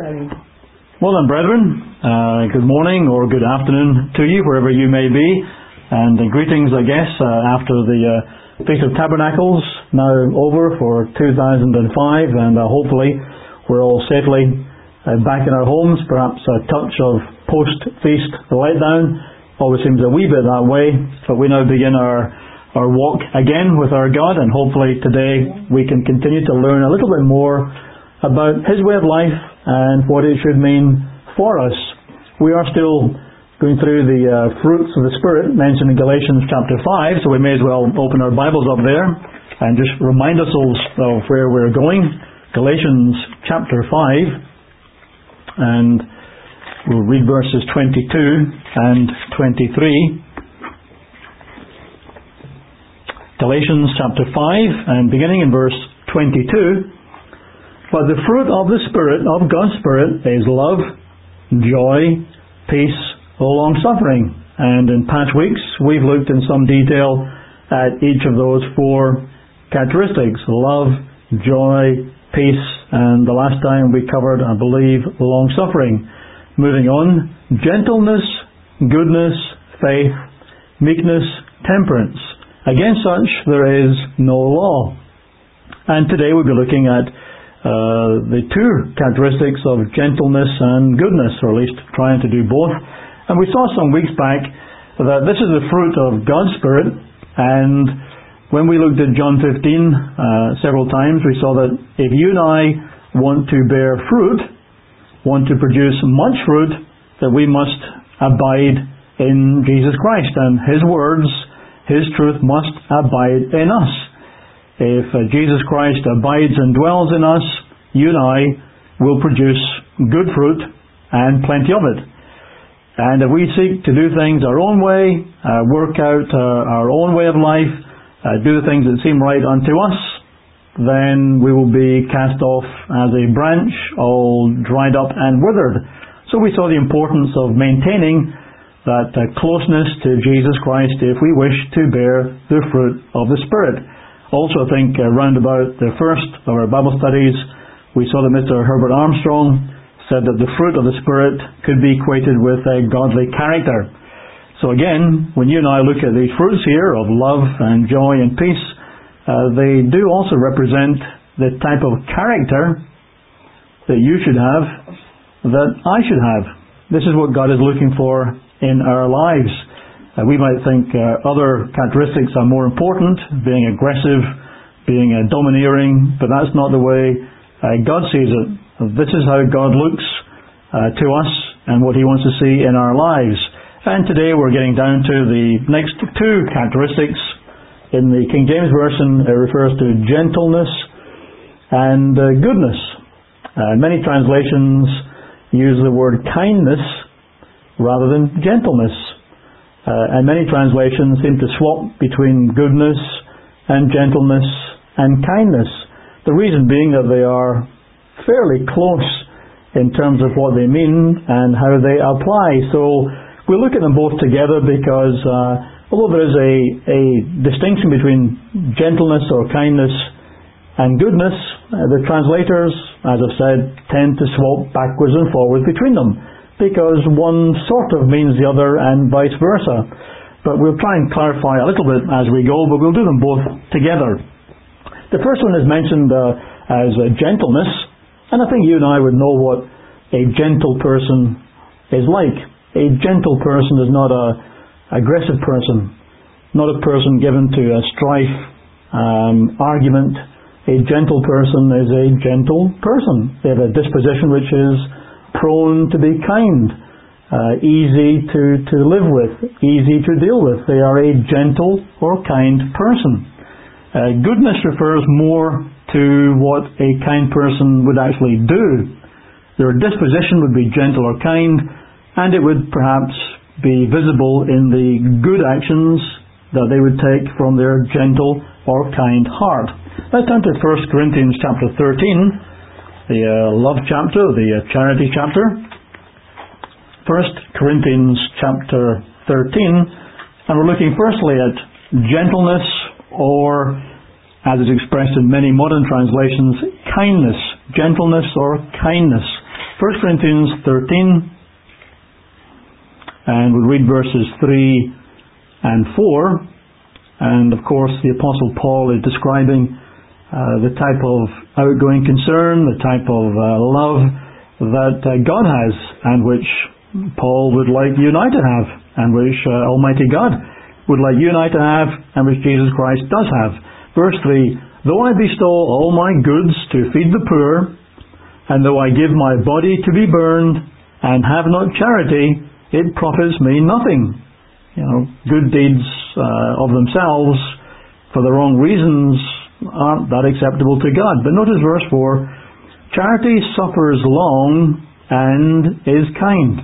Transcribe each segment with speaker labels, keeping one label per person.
Speaker 1: Well then, brethren, good morning or good afternoon to you, wherever you may be, and greetings, I guess, after the Feast of Tabernacles, now over for 2005, and hopefully we're all safely back in our homes. Perhaps a touch of post-feast letdown always seems a wee bit that way, but we now begin our walk again with our God, and hopefully today we can continue to learn a little bit more about His way of life and what it should mean for us. We are still going through the fruits of the Spirit mentioned in Galatians chapter 5, so we may as well open our Bibles up there and just remind ourselves of where we're going. Galatians chapter 5, and we'll read verses 22 and 23. Galatians chapter 5, and beginning in verse 22. But the fruit of the Spirit, of God's Spirit, is love, joy, peace, long-suffering. And in past weeks, we've looked in some detail at each of those four characteristics: love, joy, peace, and the last time we covered, I believe, long-suffering. Moving on, gentleness, goodness, faith, meekness, temperance. Against such there is no law. And today we'll be looking at the two characteristics of gentleness and goodness, or at least trying to do both. And we saw some weeks back that this is the fruit of God's Spirit, and when we looked at John 15 several times, we saw that if you and I want to bear fruit, want to produce much fruit, that we must abide in Jesus Christ, and His words, His truth must abide in us. If Jesus Christ abides and dwells in us, you and I will produce good fruit and plenty of it. And if we seek to do things our own way, work out our own way of life, do things that seem right unto us, then we will be cast off as a branch, all dried up and withered. So we saw the importance of maintaining that closeness to Jesus Christ if we wish to bear the fruit of the Spirit. Also, I think round about the first of our Bible studies, we saw that Mr. Herbert Armstrong said that the fruit of the Spirit could be equated with a godly character. So again, when you and I look at these fruits here of love and joy and peace, they do also represent the type of character that you should have, that I should have. This is what God is looking for in our lives. We might think other characteristics are more important, being aggressive, being domineering, but that's not the way God sees it. This is how God looks to us and what He wants to see in our lives. And today we're getting down to the next two characteristics. In the King James Version, it refers to gentleness and goodness. Many translations use the word kindness rather than gentleness. And many translations seem to swap between goodness and gentleness and kindness. The reason being that they are fairly close in terms of what they mean and how they apply. So we'll look at them both together because although there is a distinction between gentleness or kindness and goodness, the translators, as I've said, tend to swap backwards and forwards between them, because one sort of means the other and vice versa. But we'll try and clarify a little bit as we go, but we'll do them both together. The first one is mentioned as gentleness, and I think you and I would know what a gentle person is like. A gentle person is not an aggressive person, not a person given to a strife, argument. A gentle person is a gentle person. They have a disposition which is prone to be kind, easy to live with, easy to deal with. They are a gentle or kind person. Goodness refers more to what a kind person would actually do. Their disposition would be gentle or kind, and it would perhaps be visible in the good actions that they would take from their gentle or kind heart. Let's turn to 1 Corinthians chapter 13. The love chapter, the charity chapter. 1 Corinthians chapter 13, and we're looking firstly at gentleness, or as is expressed in many modern translations, kindness. Gentleness or kindness. 1 Corinthians 13, and we'll read verses 3 and 4. And of course the Apostle Paul is describing the type of outgoing concern, the type of love that God has, and which Paul would like you and I to have, and which Almighty God would like you and I to have, and which Jesus Christ does have. Verse 3, though I bestow all my goods to feed the poor, and though I give my body to be burned, and have not charity, it profits me nothing. Good deeds of themselves for the wrong reasons aren't that acceptable to God. But notice verse 4, charity suffers long and is kind.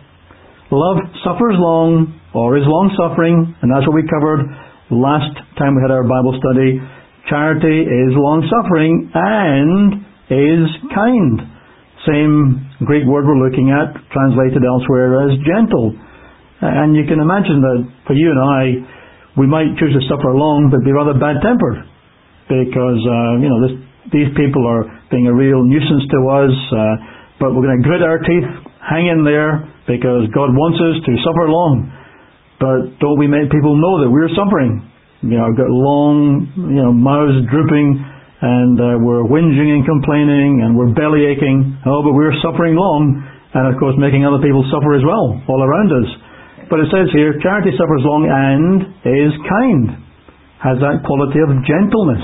Speaker 1: Love suffers long, or is long-suffering, and that's what we covered last time we had our Bible study. Charity is long-suffering and is kind. Same Greek word we're looking at, translated elsewhere as gentle. And you can imagine that for you and I, we might choose to suffer long but be rather bad-tempered, because these people are being a real nuisance to us, but we're going to grit our teeth, hang in there, because God wants us to suffer long. But don't we make people know that we're suffering? I've got long mouths drooping, and we're whinging and complaining, and we're belly aching. Oh, but we're suffering long, and of course making other people suffer as well, all around us. But it says here, charity suffers long and is kind, has that quality of gentleness.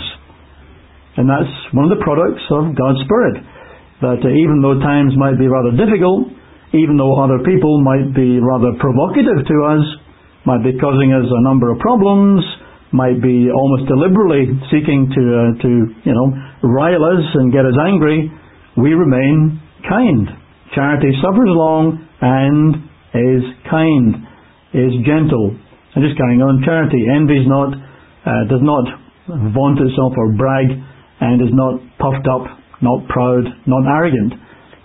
Speaker 1: And that's one of the products of God's Spirit. That even though times might be rather difficult, even though other people might be rather provocative to us, might be causing us a number of problems, might be almost deliberately seeking to rile us and get us angry, we remain kind. Charity suffers long and is kind, is gentle. And just carrying on, charity envies not, does not vaunt itself or brag, and is not puffed up, not proud, not arrogant.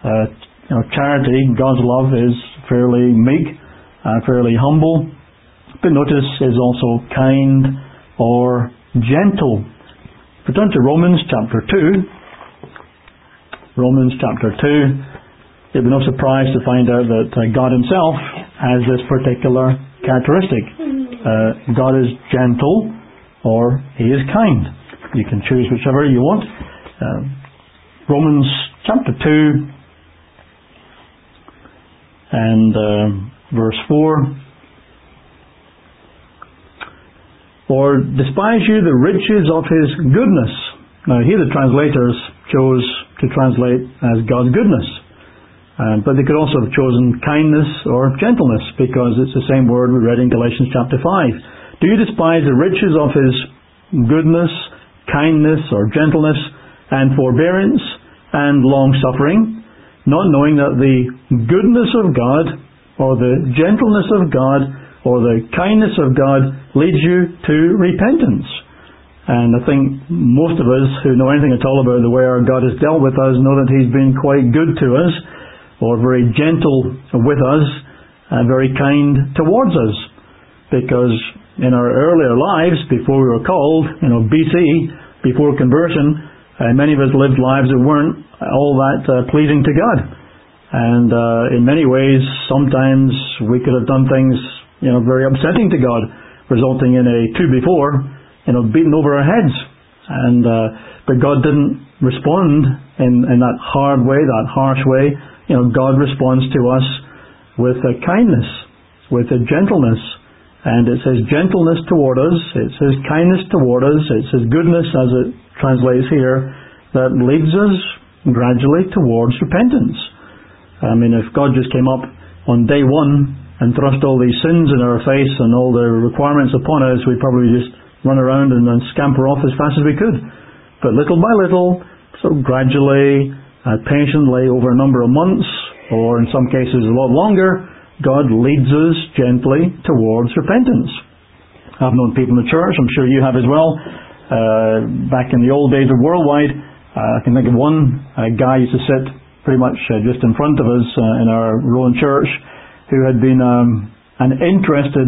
Speaker 1: Charity, God's love, is fairly meek, fairly humble, but notice is also kind or gentle. If we turn to Romans chapter 2, Romans chapter 2, it'll be no surprise to find out that God Himself has this particular characteristic. God is gentle, or He is kind. You can choose whichever you want. Romans chapter 2 and verse 4. Or despise you the riches of His goodness. Now here the translators chose to translate as God's goodness. But they could also have chosen kindness or gentleness, because it's the same word we read in Galatians chapter 5. Do you despise the riches of His goodness, kindness or gentleness, and forbearance, and long-suffering, not knowing that the goodness of God, or the gentleness of God, or the kindness of God leads you to repentance? And I think most of us who know anything at all about the way our God has dealt with us know that He's been quite good to us, or very gentle with us, and very kind towards us. Because in our earlier lives, before we were called, BC, before conversion, many of us lived lives that weren't all that pleasing to God. And in many ways, sometimes we could have done things, very upsetting to God, resulting in a to-before, beaten over our heads. And but God didn't respond in that hard way, that harsh way. God responds to us with a kindness, with a gentleness. And it says gentleness toward us, it says kindness toward us, it says goodness, as it translates here, that leads us gradually towards repentance. I mean, if God just came up on day one and thrust all these sins in our face and all the requirements upon us, we'd probably just run around and scamper off as fast as we could. But little by little, so gradually, patiently, over a number of months, or in some cases a lot longer, God leads us gently towards repentance. I've known people in the church, I'm sure you have as well, back in the old days of Worldwide. I can think of one guy used to sit pretty much just in front of us in our Rowan church, who had been an interested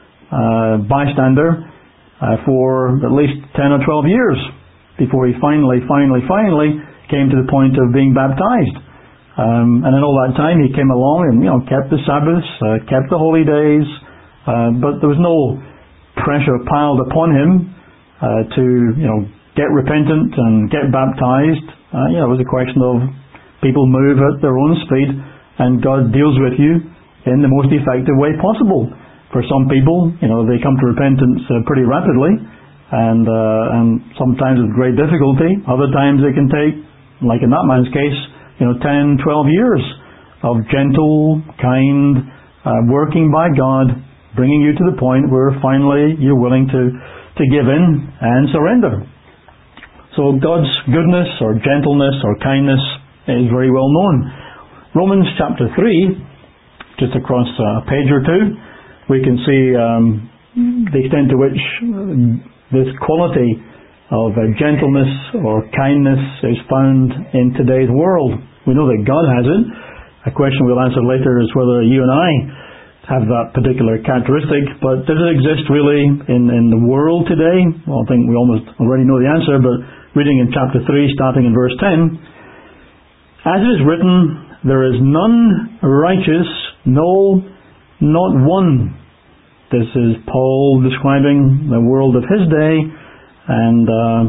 Speaker 1: bystander for at least 10 or 12 years before he finally came to the point of being baptized. And in all that time, he came along and kept the Sabbaths, kept the holy days, but there was no pressure piled upon him to get repentant and get baptized. It was a question of people move at their own speed, and God deals with you in the most effective way possible. For some people, they come to repentance pretty rapidly, and sometimes with great difficulty. Other times it can take, like in that man's case, 10, 12 years of gentle, kind, working by God, bringing you to the point where finally you're willing to give in and surrender. So God's goodness or gentleness or kindness is very well known. Romans chapter 3, just across a page or two, we can see the extent to which this quality of gentleness or kindness is found in today's world. We know that God has it. A question we'll answer later is whether you and I have that particular characteristic, but does it exist really in the world today? Well, I think we almost already know the answer, but reading in chapter 3, starting in verse 10, as it is written, there is none righteous, no, not one. This is Paul describing the world of his day and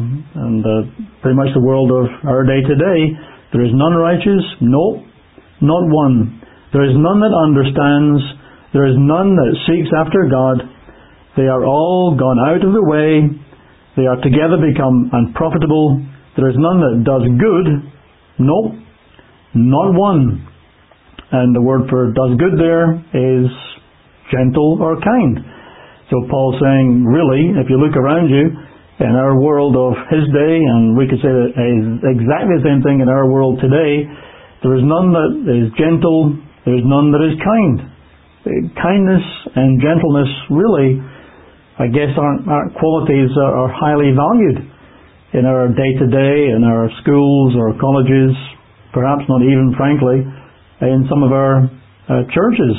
Speaker 1: pretty much the world of our day today. There is none righteous, no, not one. There is none that understands. There is none that seeks after God. They are all gone out of the way. They are together become unprofitable. There is none that does good, no, not one. And the word for does good there is gentle or kind. So Paul's saying, really, if you look around you, in our world of his day, and we could say that exactly the same thing in our world today, there is none that is gentle, there is none that is kind. Kindness and gentleness really, I guess, aren't qualities that are highly valued in our day-to-day, in our schools or colleges, perhaps not even, frankly, in some of our churches.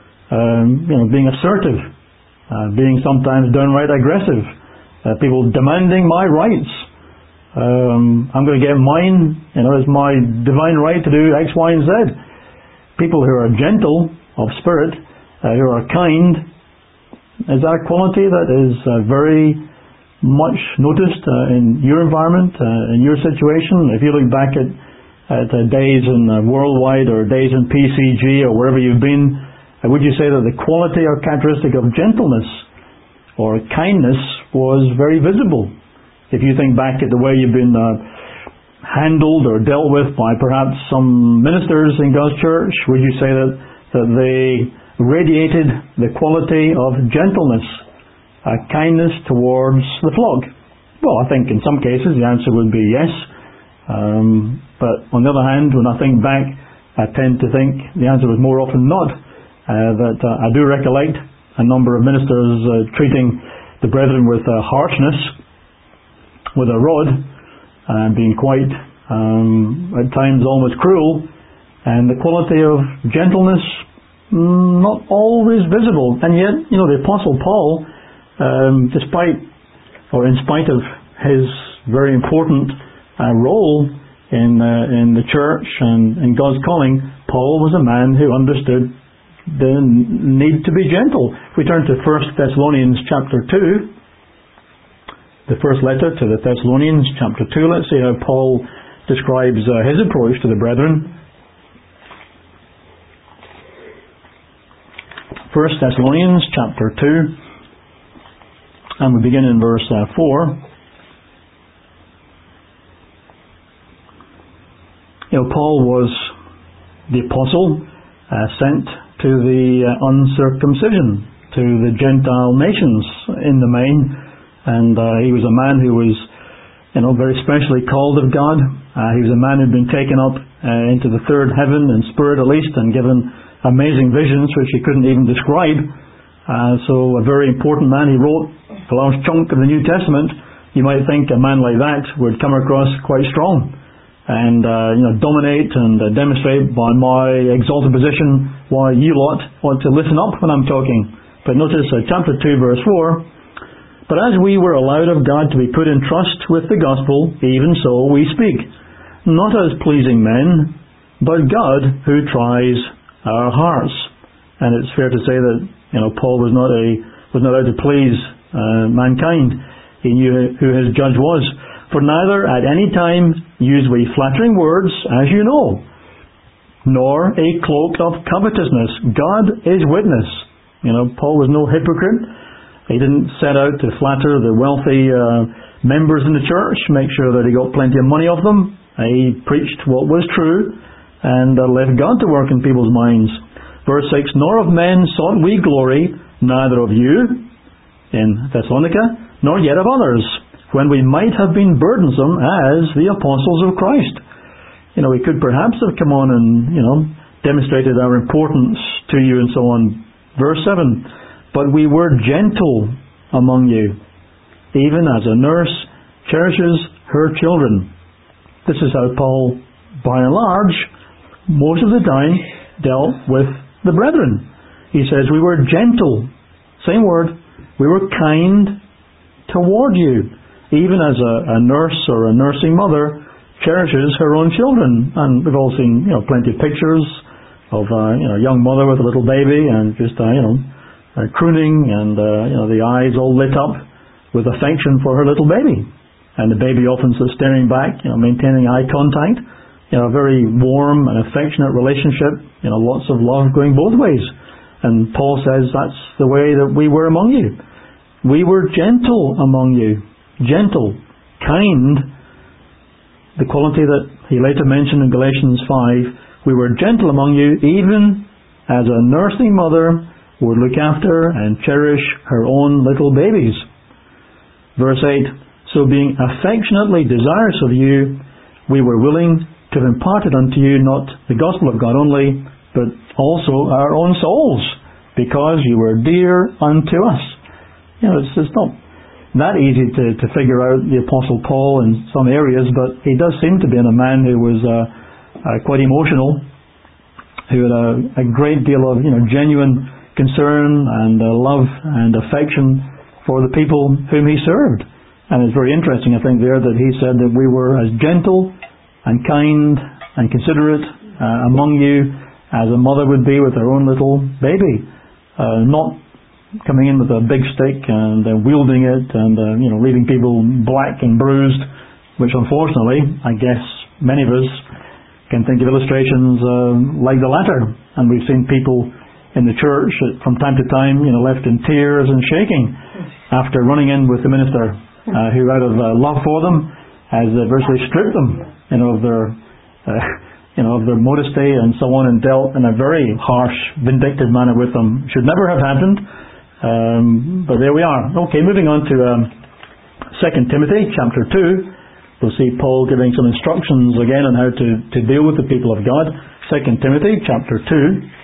Speaker 1: Being assertive, being sometimes downright aggressive, people demanding my rights. I'm going to get mine, it's my divine right to do X, Y, and Z. People who are gentle of spirit, who are kind, is that a quality that is very much noticed in your environment, in your situation? If you look back at days in Worldwide or days in PCG or wherever you've been, would you say that the quality or characteristic of gentleness or kindness was very visible? If you think back at the way you've been handled or dealt with by perhaps some ministers in God's church, would you say that they radiated the quality of gentleness, kindness towards the flock? Well, I think in some cases the answer would be yes. But on the other hand, when I think back, I tend to think the answer was more often not. That I do recollect a number of ministers treating the brethren with harshness, with a rod, being quite, at times almost cruel, and the quality of gentleness not always visible. And yet, the Apostle Paul, in spite of his very important role in the church and in God's calling, Paul was a man who understood the need to be gentle. If we turn to 1 Thessalonians chapter 2, the first letter to the Thessalonians chapter 2, let's see how Paul describes his approach to the brethren. 1 Thessalonians chapter 2, and we begin in verse 4. Paul was the apostle sent to the uncircumcision, to the Gentile nations in the main, and he was a man who was, very specially called of God. He was a man who'd been taken up into the third heaven in spirit at least, and given amazing visions which he couldn't even describe. So a very important man. He wrote a large chunk of the New Testament. You might think a man like that would come across quite strong and dominate and demonstrate by my exalted position why you lot ought to listen up when I'm talking. But notice chapter 2 verse 4, but as we were allowed of God to be put in trust with the gospel, even so we speak, not as pleasing men, but God who tries our hearts. And it's fair to say that Paul was not out to please mankind. He knew who his judge was. For neither at any time use we flattering words, as you know, nor a cloak of covetousness. God is witness. Paul was no hypocrite. He didn't set out to flatter the wealthy members in the church, make sure that he got plenty of money off them. He preached what was true and left God to work in people's minds. Verse 6, nor of men sought we glory, neither of you, in Thessalonica, nor yet of others, when we might have been burdensome as the apostles of Christ. We could perhaps have come on and, demonstrated our importance to you and so on. Verse 7, but we were gentle among you, even as a nurse cherishes her children. This is how Paul, by and large, most of the time, dealt with the brethren. He says we were gentle. Same word. We were kind toward you, even as a nurse or a nursing mother cherishes her own children. And we've all seen, plenty of pictures of a young mother with a little baby and just crooning and the eyes all lit up with affection for her little baby, and the baby often sits staring back, maintaining eye contact. A very warm and affectionate relationship. Lots of love going both ways. And Paul says that's the way that we were among you. We were gentle among you. Gentle, kind. The quality that he later mentioned in Galatians 5. We were gentle among you, even as a nursing mother would look after and cherish her own little babies. Verse 8, so being affectionately desirous of you, we were willing to have imparted unto you not the gospel of God only, but also our own souls, because you were dear unto us. It's not that easy to figure out the Apostle Paul in some areas, but he does seem to be a man who was quite emotional, who had a great deal of genuine concern and love and affection for the people whom he served. And it's very interesting, I think, there that he said that we were as gentle and kind and considerate among you as a mother would be with her own little baby. Not coming in with a big stick and wielding it and leaving people black and bruised, which unfortunately, I guess many of us can think of illustrations like the latter. And we've seen people in the church from time to time, left in tears and shaking after running in with the minister, who out of love for them has virtually stripped them, of their modesty and so on, and dealt in a very harsh, vindictive manner with them. Should never have happened, but there we are. Okay, moving on to 2 Timothy chapter 2. We'll see Paul giving some instructions again on how to deal with the people of God. 2 Timothy chapter 2.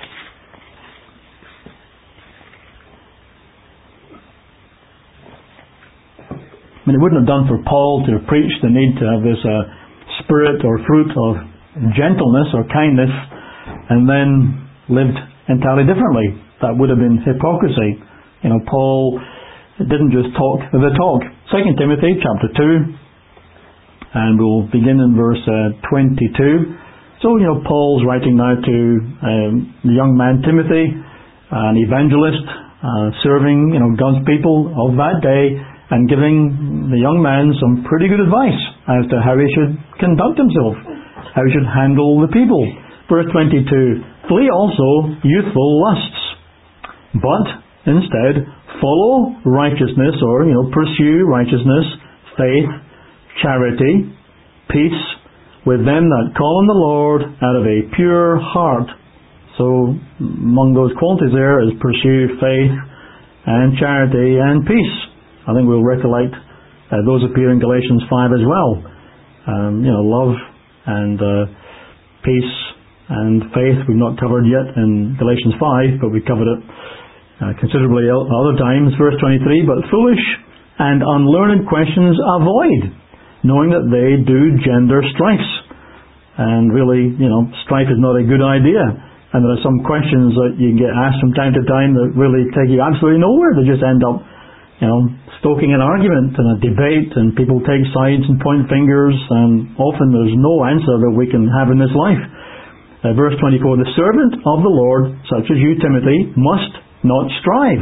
Speaker 1: It wouldn't have done for Paul to preach the need to have this spirit or fruit of gentleness or kindness and then lived entirely differently. That would have been hypocrisy. Paul didn't just talk the talk. 2 Timothy chapter 2, and we'll begin in verse 22. So, Paul's writing now to the young man Timothy, an evangelist, serving, God's people of that day, and giving the young man some pretty good advice as to how he should conduct himself, how he should handle the people. Verse 22, flee also youthful lusts, but instead follow righteousness, or pursue righteousness, faith, charity, peace, with them that call on the Lord out of a pure heart. So among those qualities there is pursue faith and charity and peace. I think we'll recollect those appear in Galatians 5 as well. Love and peace and faith we've not covered yet in Galatians 5, but we covered it considerably other times. Verse 23, but foolish and unlearned questions avoid, knowing that they do gender strifes. And really, strife is not a good idea. And there are some questions that you get asked from time to time that really take you absolutely nowhere. They just end up stoking an argument and a debate, and people take sides and point fingers, and often there's no answer that we can have in this life. Verse 24, the servant of the Lord, such as you, Timothy, must not strive.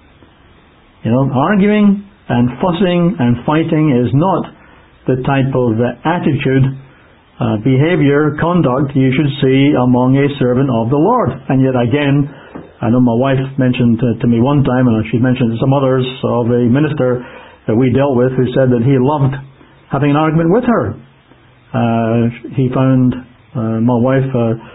Speaker 1: Arguing and fussing and fighting is not the type of attitude, behavior, conduct you should see among a servant of the Lord. And yet again, I know my wife mentioned to me one time, and she mentioned to some others, of a minister that we dealt with who said that he loved having an argument with her. He found my wife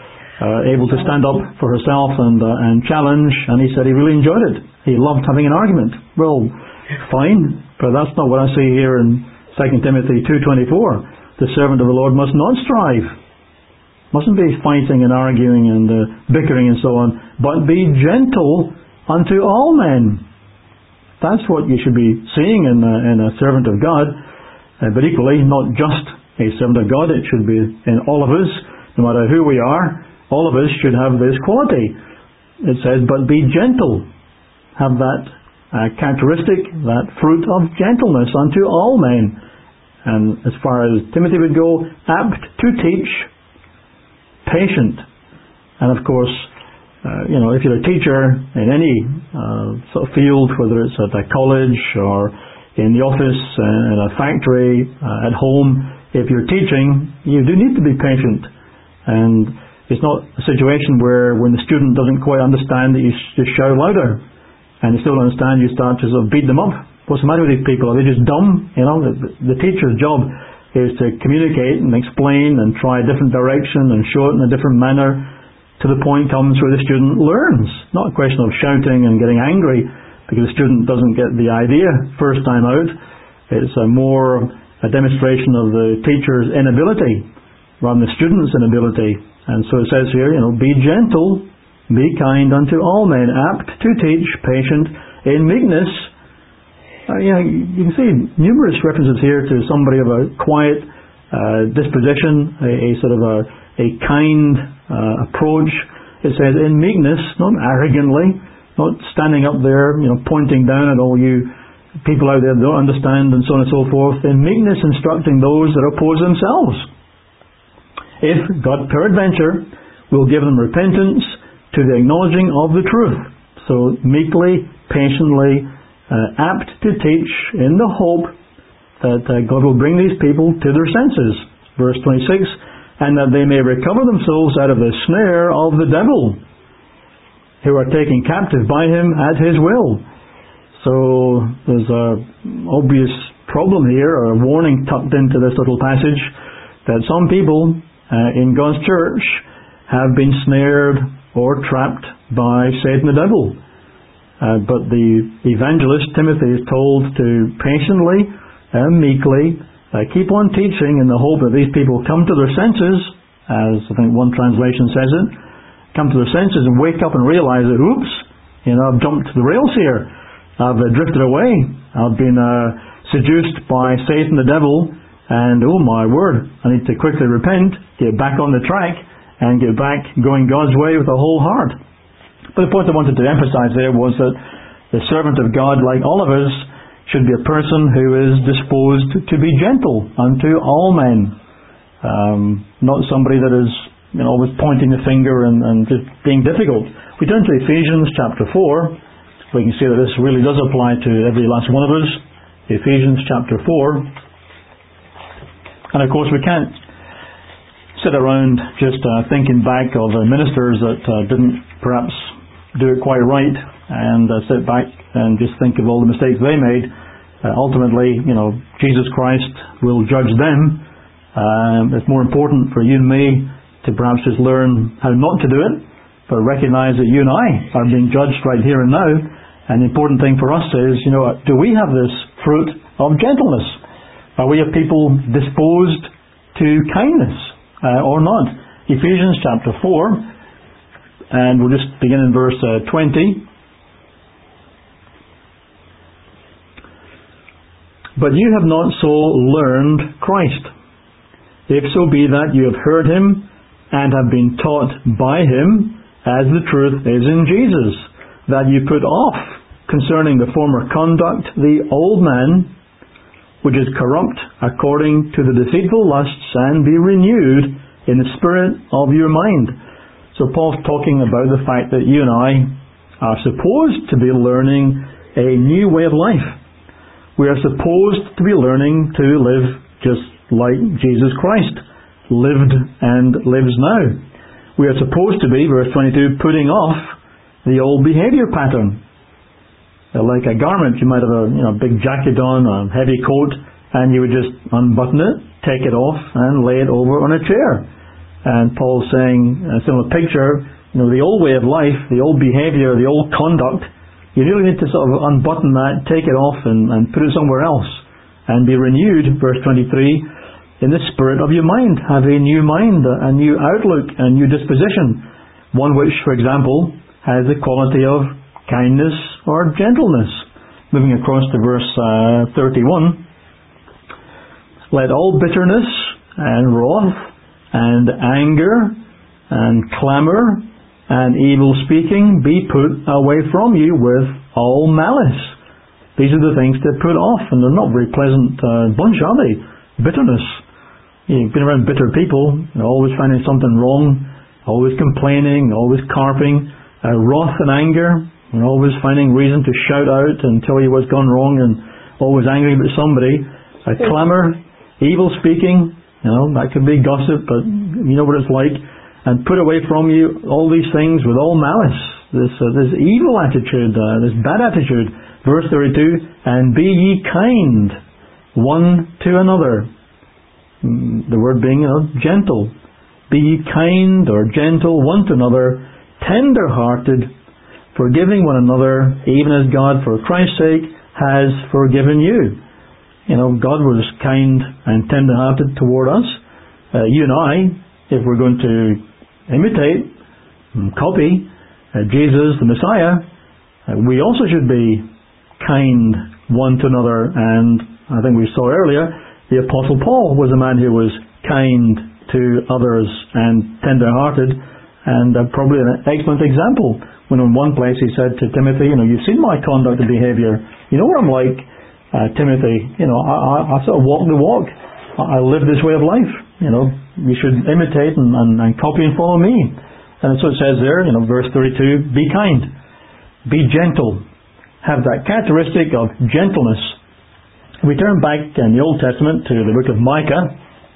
Speaker 1: able to stand up for herself and challenge, and he said he really enjoyed it. He loved having an argument. Well, fine, but that's not what I see here in 2 Timothy 2:24. The servant of the Lord must not strive, mustn't be fighting and arguing and bickering and so on, but be gentle unto all men. That's what you should be seeing in a servant of God, but equally not just a servant of God. It should be in all of us, no matter who we are. All of us should have this quality. It says, but be gentle. Have that characteristic, that fruit of gentleness unto all men. And as far as Timothy would go, apt to teach, patient. And of course, if you're a teacher in any sort of field, whether it's at a college or in the office, in a factory, at home, if you're teaching, you do need to be patient. And it's not a situation where when the student doesn't quite understand that you just shout louder, and they still don't understand, you start to sort of beat them up. What's the matter with these people? Are they just dumb? The teacher's job is to communicate and explain and try a different direction and show it in a different manner to the point comes where the student learns. Not a question of shouting and getting angry because the student doesn't get the idea first time out. It's more a demonstration of the teacher's inability rather than the student's inability. And so it says here, be gentle, be kind unto all men, apt to teach, patient, in meekness. You can see numerous references here to somebody of a quiet disposition, a sort of a kind approach. It says in meekness, not arrogantly, not standing up there, pointing down at all you people out there that don't understand and so on and so forth. In meekness, instructing those that oppose themselves. If God peradventure will give them repentance to the acknowledging of the truth. So meekly, patiently, apt to teach in the hope that God will bring these people to their senses. Verse 26, and that they may recover themselves out of the snare of the devil, who are taken captive by him at his will. So there's an obvious problem here, or a warning tucked into this little passage, that some people in God's church have been snared or trapped by Satan the devil. But the evangelist Timothy is told to patiently and meekly keep on teaching in the hope that these people come to their senses, as I think one translation says it, come to their senses and wake up and realize that, oops, I've jumped the rails here. I've drifted away. I've been seduced by Satan the devil, and oh my word, I need to quickly repent, get back on the track, and get back going God's way with a whole heart. But the point I wanted to emphasize there was that the servant of God, like all of us, should be a person who is disposed to be gentle unto all men. Not somebody that is always pointing the finger and just being difficult. We turn to Ephesians chapter 4. We can see that this really does apply to every last one of us. Ephesians chapter 4. And of course we can't sit around just thinking back of ministers that didn't perhaps do it quite right and sit back and just think of all the mistakes they made. Ultimately, Jesus Christ will judge them. It's more important for you and me to perhaps just learn how not to do it, but recognize that you and I are being judged right here and now. And the important thing for us is, do we have this fruit of gentleness? Are we a people disposed to kindness or not? Ephesians chapter 4, and we'll just begin in verse 20. But you have not so learned Christ, if so be that you have heard him and have been taught by him, as the truth is in Jesus, that you put off concerning the former conduct the old man, which is corrupt according to the deceitful lusts, and be renewed in the spirit of your mind, So Paul's talking about the fact that you and I are supposed to be learning a new way of life. We are supposed to be learning to live just like Jesus Christ lived and lives now. We are supposed to be, verse 22, putting off the old behavior pattern. Like a garment, you might have a big jacket on, a heavy coat, and you would just unbutton it, take it off, and lay it over on a chair. And Paul's saying, a similar picture, the old way of life, the old behavior, the old conduct, you really need to sort of unbutton that, take it off, and put it somewhere else, and be renewed, verse 23, in the spirit of your mind. Have a new mind, a new outlook, a new disposition. One which, for example, has the quality of kindness or gentleness. Moving across to verse 31. Let all bitterness and wrath and anger and clamour and evil speaking be put away from you with all malice. These are the things to put off, and they're not very pleasant bunch, are they? Bitterness. You've been around bitter people, always finding something wrong, always complaining, always carping. Wrath and anger, always finding reason to shout out and tell you what's gone wrong, and always angry with somebody. Clamour, evil speaking, that could be gossip, but you know what it's like. And put away from you all these things with all malice, this evil attitude, this bad attitude. Verse 32, and be ye kind one to another. The word being gentle. Be ye kind or gentle one to another, tender-hearted, forgiving one another, even as God, for Christ's sake, has forgiven you. God was kind and tender-hearted toward us. You and I, if we're going to imitate and copy Jesus, the Messiah, we also should be kind one to another. And I think we saw earlier, the Apostle Paul was a man who was kind to others and tender-hearted, and probably an excellent example. When in one place he said to Timothy, you've seen my conduct and behaviour. You know what I'm like, Timothy. I sort of walk the walk. I live this way of life. You should imitate and copy and follow me. And so it says there, verse 32, be kind, be gentle, have that characteristic of gentleness. We turn back in the Old Testament to the book of Micah.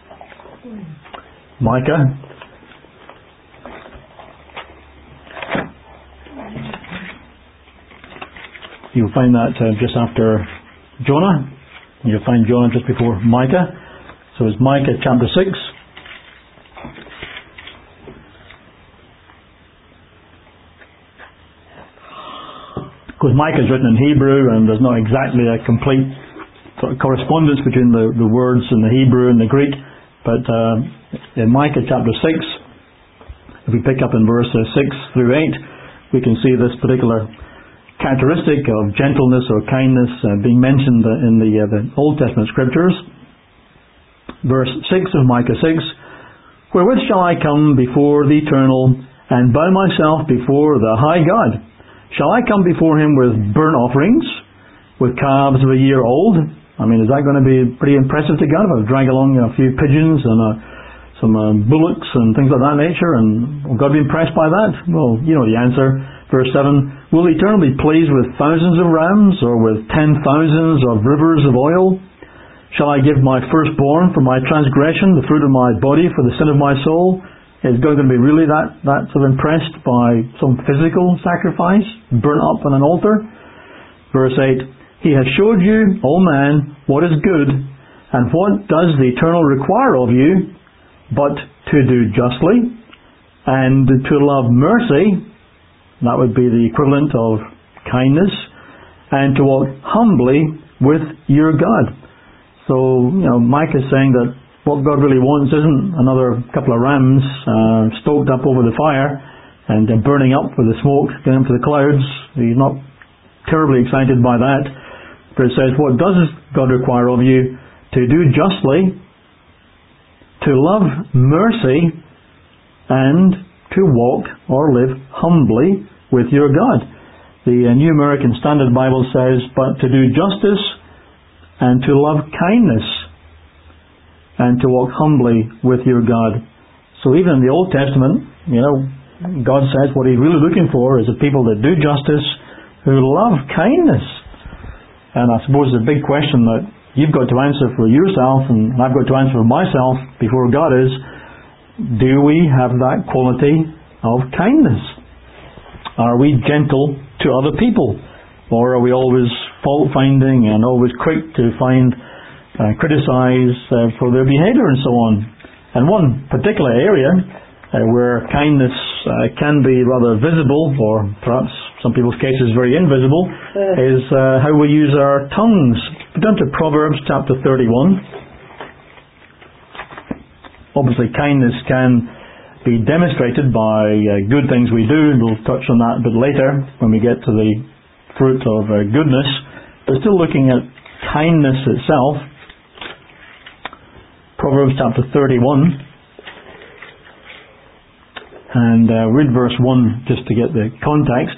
Speaker 1: You'll find that just after Jonah. You'll find Jonah just before Micah. So it's Micah chapter 6. Because Micah is written in Hebrew, and there's not exactly a complete sort of correspondence between the words in the Hebrew and the Greek. But in Micah chapter 6, if we pick up in verse 6 through 8, we can see this particular characteristic of gentleness or kindness being mentioned in the Old Testament scriptures. Verse 6 of Micah 6, wherewith shall I come before the Eternal, and bow myself before the high God? Shall I come before him with burnt offerings, with calves of a year old? Is that going to be pretty impressive to God? If I drag along a few pigeons and some bullocks and things of that nature, and will God be impressed by that? Well, you know the answer. Verse 7, will the Eternal be pleased with thousands of rams, or with 10,000s of rivers of oil? Shall I give my firstborn for my transgression, the fruit of my body for the sin of my soul? Is God going to be really that sort of impressed by some physical sacrifice, burnt up on an altar? Verse 8, he has showed you, O man, what is good, and what does the Eternal require of you, but to do justly, and to love mercy. That would be the equivalent of kindness, and to walk humbly with your God. So, Micah is saying that what God really wants isn't another couple of rams stoked up over the fire and burning up with the smoke going up to the clouds. He's not terribly excited by that. But it says, what does God require of you? To do justly, to love mercy, and to walk or live humbly with your God. The New American Standard Bible says, but to do justice and to love kindness and to walk humbly with your God. So even in the Old Testament, God says what He's really looking for is a people that do justice, who love kindness. And I suppose the big question that you've got to answer for yourself, and I've got to answer for myself before God is, do we have that quality of kindness? Are we gentle to other people? Or are we always fault-finding and always quick to criticize for their behavior and so on? And one particular area where kindness can be rather visible, or perhaps some people's cases very invisible, is how we use our tongues. Turn to Proverbs chapter 31. Obviously kindness can be demonstrated by good things we do, and we'll touch on that a bit later when we get to the fruit of goodness. But still looking at kindness itself, Proverbs chapter 31. And read verse 1 just to get the context.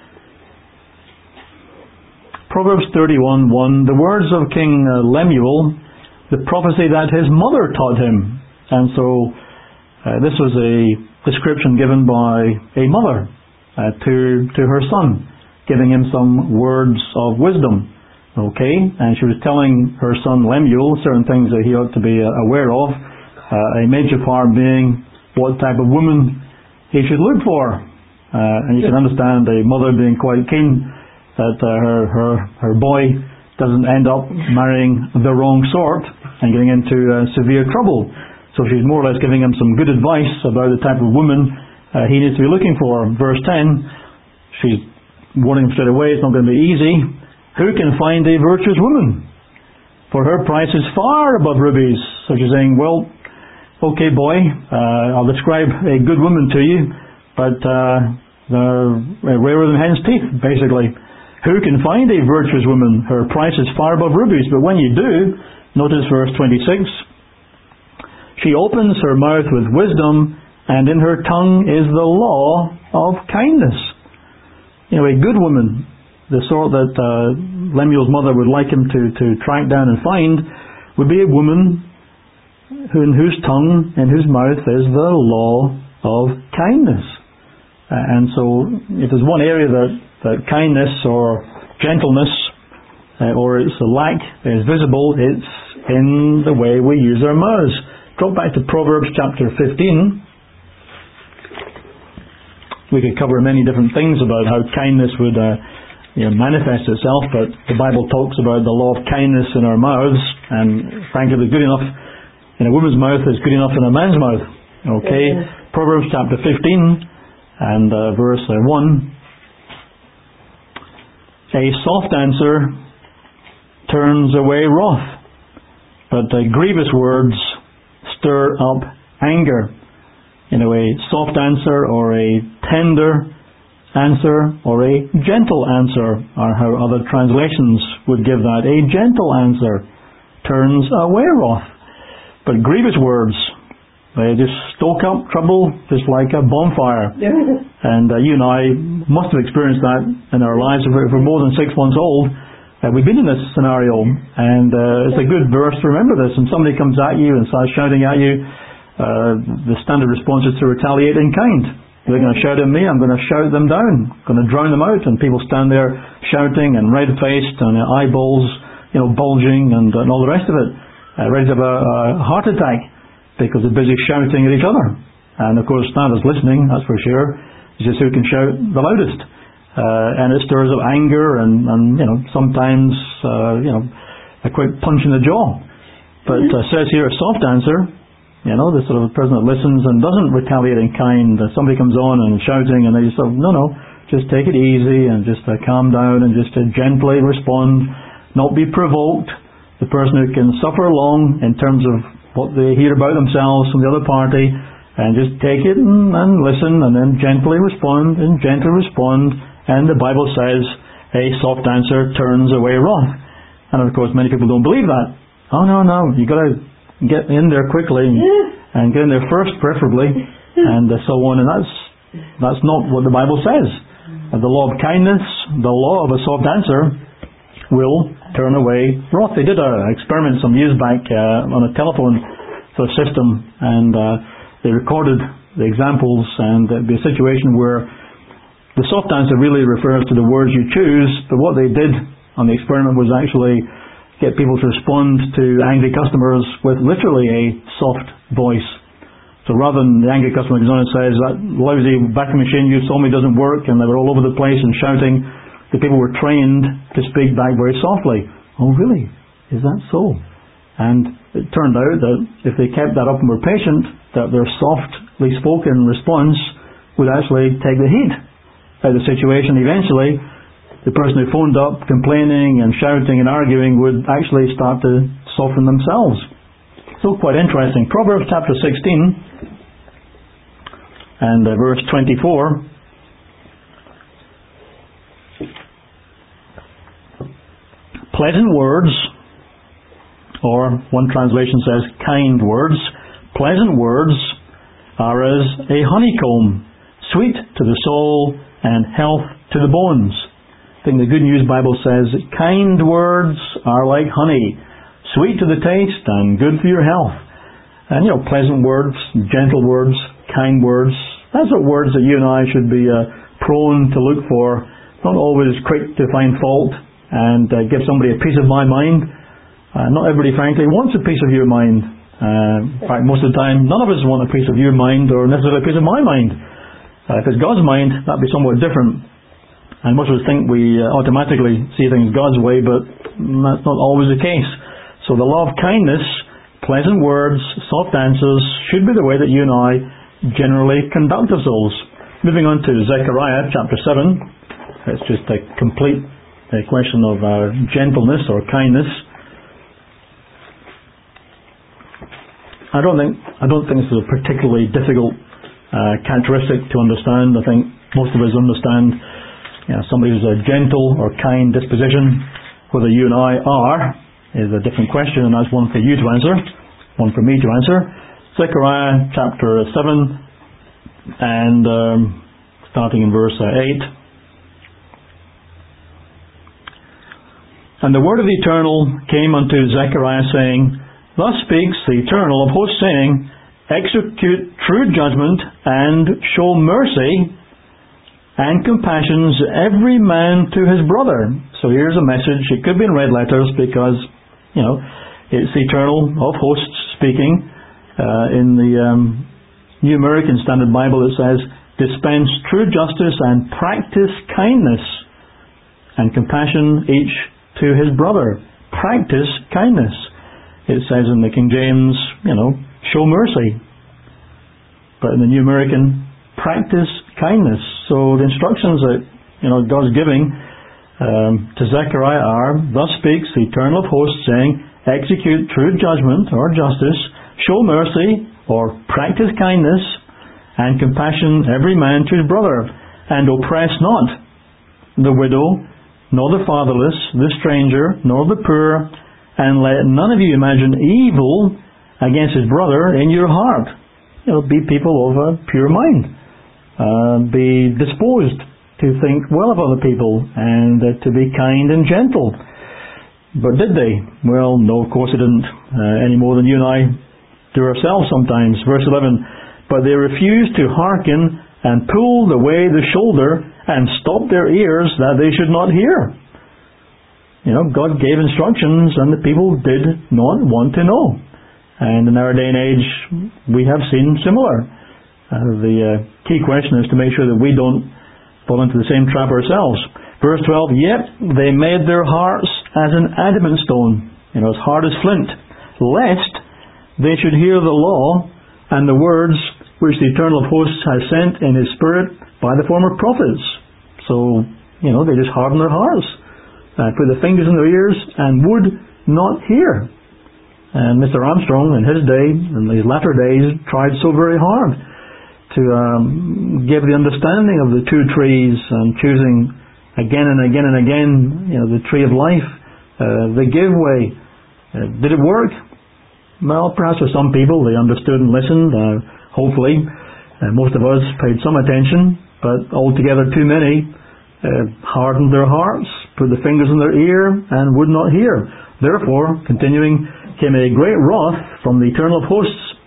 Speaker 1: Proverbs 31:1, the words of King Lemuel, the prophecy that his mother taught him. And so this was a description given by a mother to her son, giving him some words of wisdom. Okay? And she was telling her son Lemuel certain things that he ought to be aware of. A major part being what type of woman he should look for. And you can understand a mother being quite keen that her boy doesn't end up marrying the wrong sort and getting into severe trouble. So she's more or less giving him some good advice about the type of woman he needs to be looking for. Verse 10, she's warning him straight away, it's not going to be easy. Who can find a virtuous woman? For her price is far above rubies. So she's saying, well, okay, boy, I'll describe a good woman to you, but they're rarer than hen's teeth, basically. Who can find a virtuous woman? Her price is far above rubies. But when you do, notice verse 26, she opens her mouth with wisdom, and in her tongue is the law of kindness. You know, a good woman, the sort that Lemuel's mother would like him to track down and find, would be a woman in whose tongue and whose mouth is the law of kindness. And so if there's one area that kindness or gentleness or its lack is visible, it's in the way we use our mouths. Drop back to Proverbs chapter 15. We could cover many different things about how kindness would manifest itself, but the Bible talks about the law of kindness in our mouths, and frankly, the good enough in a woman's mouth is good enough in a man's mouth. Okay? Proverbs chapter 15 and verse 1. A soft answer turns away wrath, but grievous words stir up anger. You know, a soft answer or a tender answer or a gentle answer are how other translations would give that. A gentle answer turns away wrath. But grievous words, they just stoke up trouble just like a bonfire. And you and I must have experienced that in our lives. If we're more than 6 months old, we've been in this scenario. And it's a good verse to remember this. And somebody comes at you and starts shouting at you, the standard response is to retaliate in kind. They're going to shout at me, I'm going to shout them down. I'm going to drown them out. And people stand there shouting and red-faced and eyeballs, bulging and all the rest of it. Ready to have a heart attack because they're busy shouting at each other. And of course, that is listening, that's for sure. It's just who can shout the loudest. And it stirs up anger and sometimes, a quick punch in the jaw. But it says here a soft answer, the sort of person that listens and doesn't retaliate in kind. Somebody comes on and shouting and they just say, no, just take it easy and just calm down and just gently respond, not be provoked. The person who can suffer along in terms of what they hear about themselves from the other party, and just take it and listen and then gently respond. And the Bible says a soft answer turns away wrath. And of course many people don't believe that. Oh no, you've got to get in there quickly and get in there first preferably and so on. And that's not what the Bible says. The law of kindness, the law of a soft answer will turn away wrath. They did an experiment some years back on a telephone sort of system, and they recorded the examples, and there'd be a situation where the soft answer really refers to the words you choose, but what they did on the experiment was actually get people to respond to angry customers with literally a soft voice. So rather than the angry customer goes on and says, that lousy vacuum machine you sold me doesn't work, and they were all over the place and shouting, the people were trained to speak back very softly. Oh really? Is that so? And it turned out that if they kept that up and were patient, that their softly spoken response would actually take the heat out of the situation. Eventually, the person who phoned up complaining and shouting and arguing would actually start to soften themselves. So quite interesting. Proverbs chapter 16 and verse 24. Pleasant words, or one translation says kind words, pleasant words are as a honeycomb, sweet to the soul and health to the bones. I think the Good News Bible says kind words are like honey, sweet to the taste and good for your health. And pleasant words, gentle words, kind words, that's what words that you and I should be prone to look for, not always quick to find fault and give somebody a piece of my mind. Not everybody, frankly, wants a piece of your mind. In fact, most of the time, none of us want a piece of your mind or necessarily a piece of my mind. If it's God's mind, that'd be somewhat different. And most of us think we automatically see things God's way, but that's not always the case. So the law of kindness, pleasant words, soft answers, should be the way that you and I generally conduct ourselves. Moving on to Zechariah chapter 7. It's just a complete question of gentleness or kindness. I don't think this is a particularly difficult characteristic to understand. I think most of us understand somebody who's a gentle or kind disposition. Whether you and I are is a different question, and that's one for you to answer, one for me to answer. Zechariah chapter 7 and starting in verse 8. And the word of the Eternal came unto Zechariah, saying, Thus speaks the Eternal of hosts, saying, Execute true judgment, and show mercy and compassions every man to his brother. So here's a message. It could be in red letters because, it's the Eternal of hosts speaking. In the New American Standard Bible it says, Dispense true justice and practice kindness and compassion each to his brother. Practice kindness. It says in the King James, show mercy. But in the New American, practice kindness. So the instructions that God's giving to Zechariah are, Thus speaks the Eternal of hosts, saying, Execute true judgment or justice, show mercy or practice kindness and compassion every man to his brother, and oppress not the widow, nor the fatherless, the stranger, nor the poor, and let none of you imagine evil against his brother in your heart. Be people of a pure mind. Be disposed to think well of other people and to be kind and gentle. But did they? Well, no, of course they didn't. Any more than you and I do ourselves sometimes. Verse 11, But they refused to hearken and pulled away the shoulder and stopped their ears that they should not hear. God gave instructions and the people did not want to know. And in our day and age, we have seen similar. The key question is to make sure that we don't fall into the same trap ourselves. Verse 12, Yet they made their hearts as an adamant stone, as hard as flint, lest they should hear the law and the words which the Eternal of hosts has sent in his Spirit by the former prophets. So, they just hardened their hearts, put their fingers in their ears, and would not hear. And Mr. Armstrong, in his day, in these latter days, tried so very hard to give the understanding of the two trees and choosing again and again and again, the tree of life, the give way. Did it work? Well, perhaps for some people they understood and listened. Hopefully, most of us paid some attention, but altogether too many hardened their hearts, put the fingers in their ear, and would not hear. Therefore, continuing, came a great wrath from the Eternal of hosts,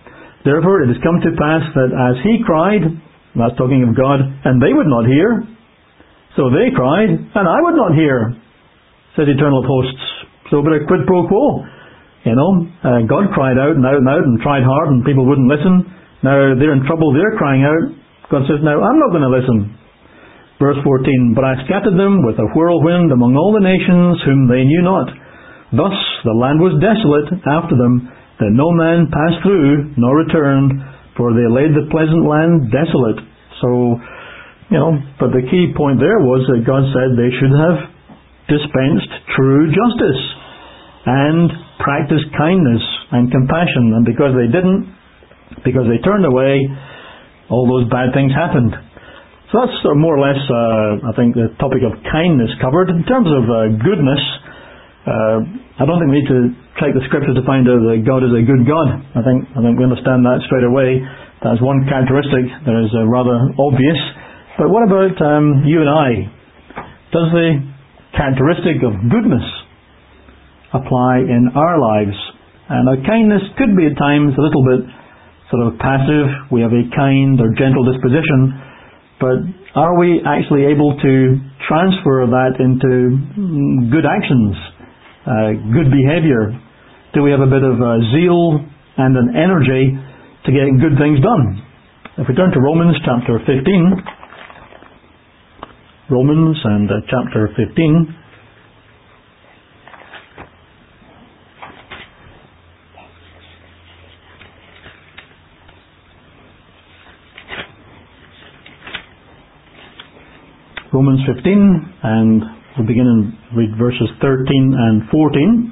Speaker 1: Therefore it has come to pass that as he cried, that's talking of God, and they would not hear, so they cried, and I would not hear, says Eternal of Hosts. So a bit of quid pro quo. God cried out and out and out and tried hard and people wouldn't listen. Now they're in trouble, they're crying out. God says, now I'm not going to listen. Verse 14, but I scattered them with a whirlwind among all the nations whom they knew not. Thus the land was desolate after them, that no man passed through nor returned, for they laid the pleasant land desolate. So, but the key point there was that God said they should have dispensed true justice and practiced kindness and compassion. And because they didn't, because they turned away, all those bad things happened. So that's more or less, I think, the topic of kindness covered. In terms of goodness, I don't think we need to check the scriptures to find out that God is a good God. I think we understand that straight away. That's one characteristic that is rather obvious. But what about you and I? Does the characteristic of goodness apply in our lives? And our kindness could be at times a little bit sort of passive. We have a kind or gentle disposition, but are we actually able to transfer that into good actions, good behavior? Do we have a bit of zeal and an energy to get good things done? If we turn to Romans chapter 15, Romans and chapter 15, Romans 15, and we'll begin and read verses 13 and 14.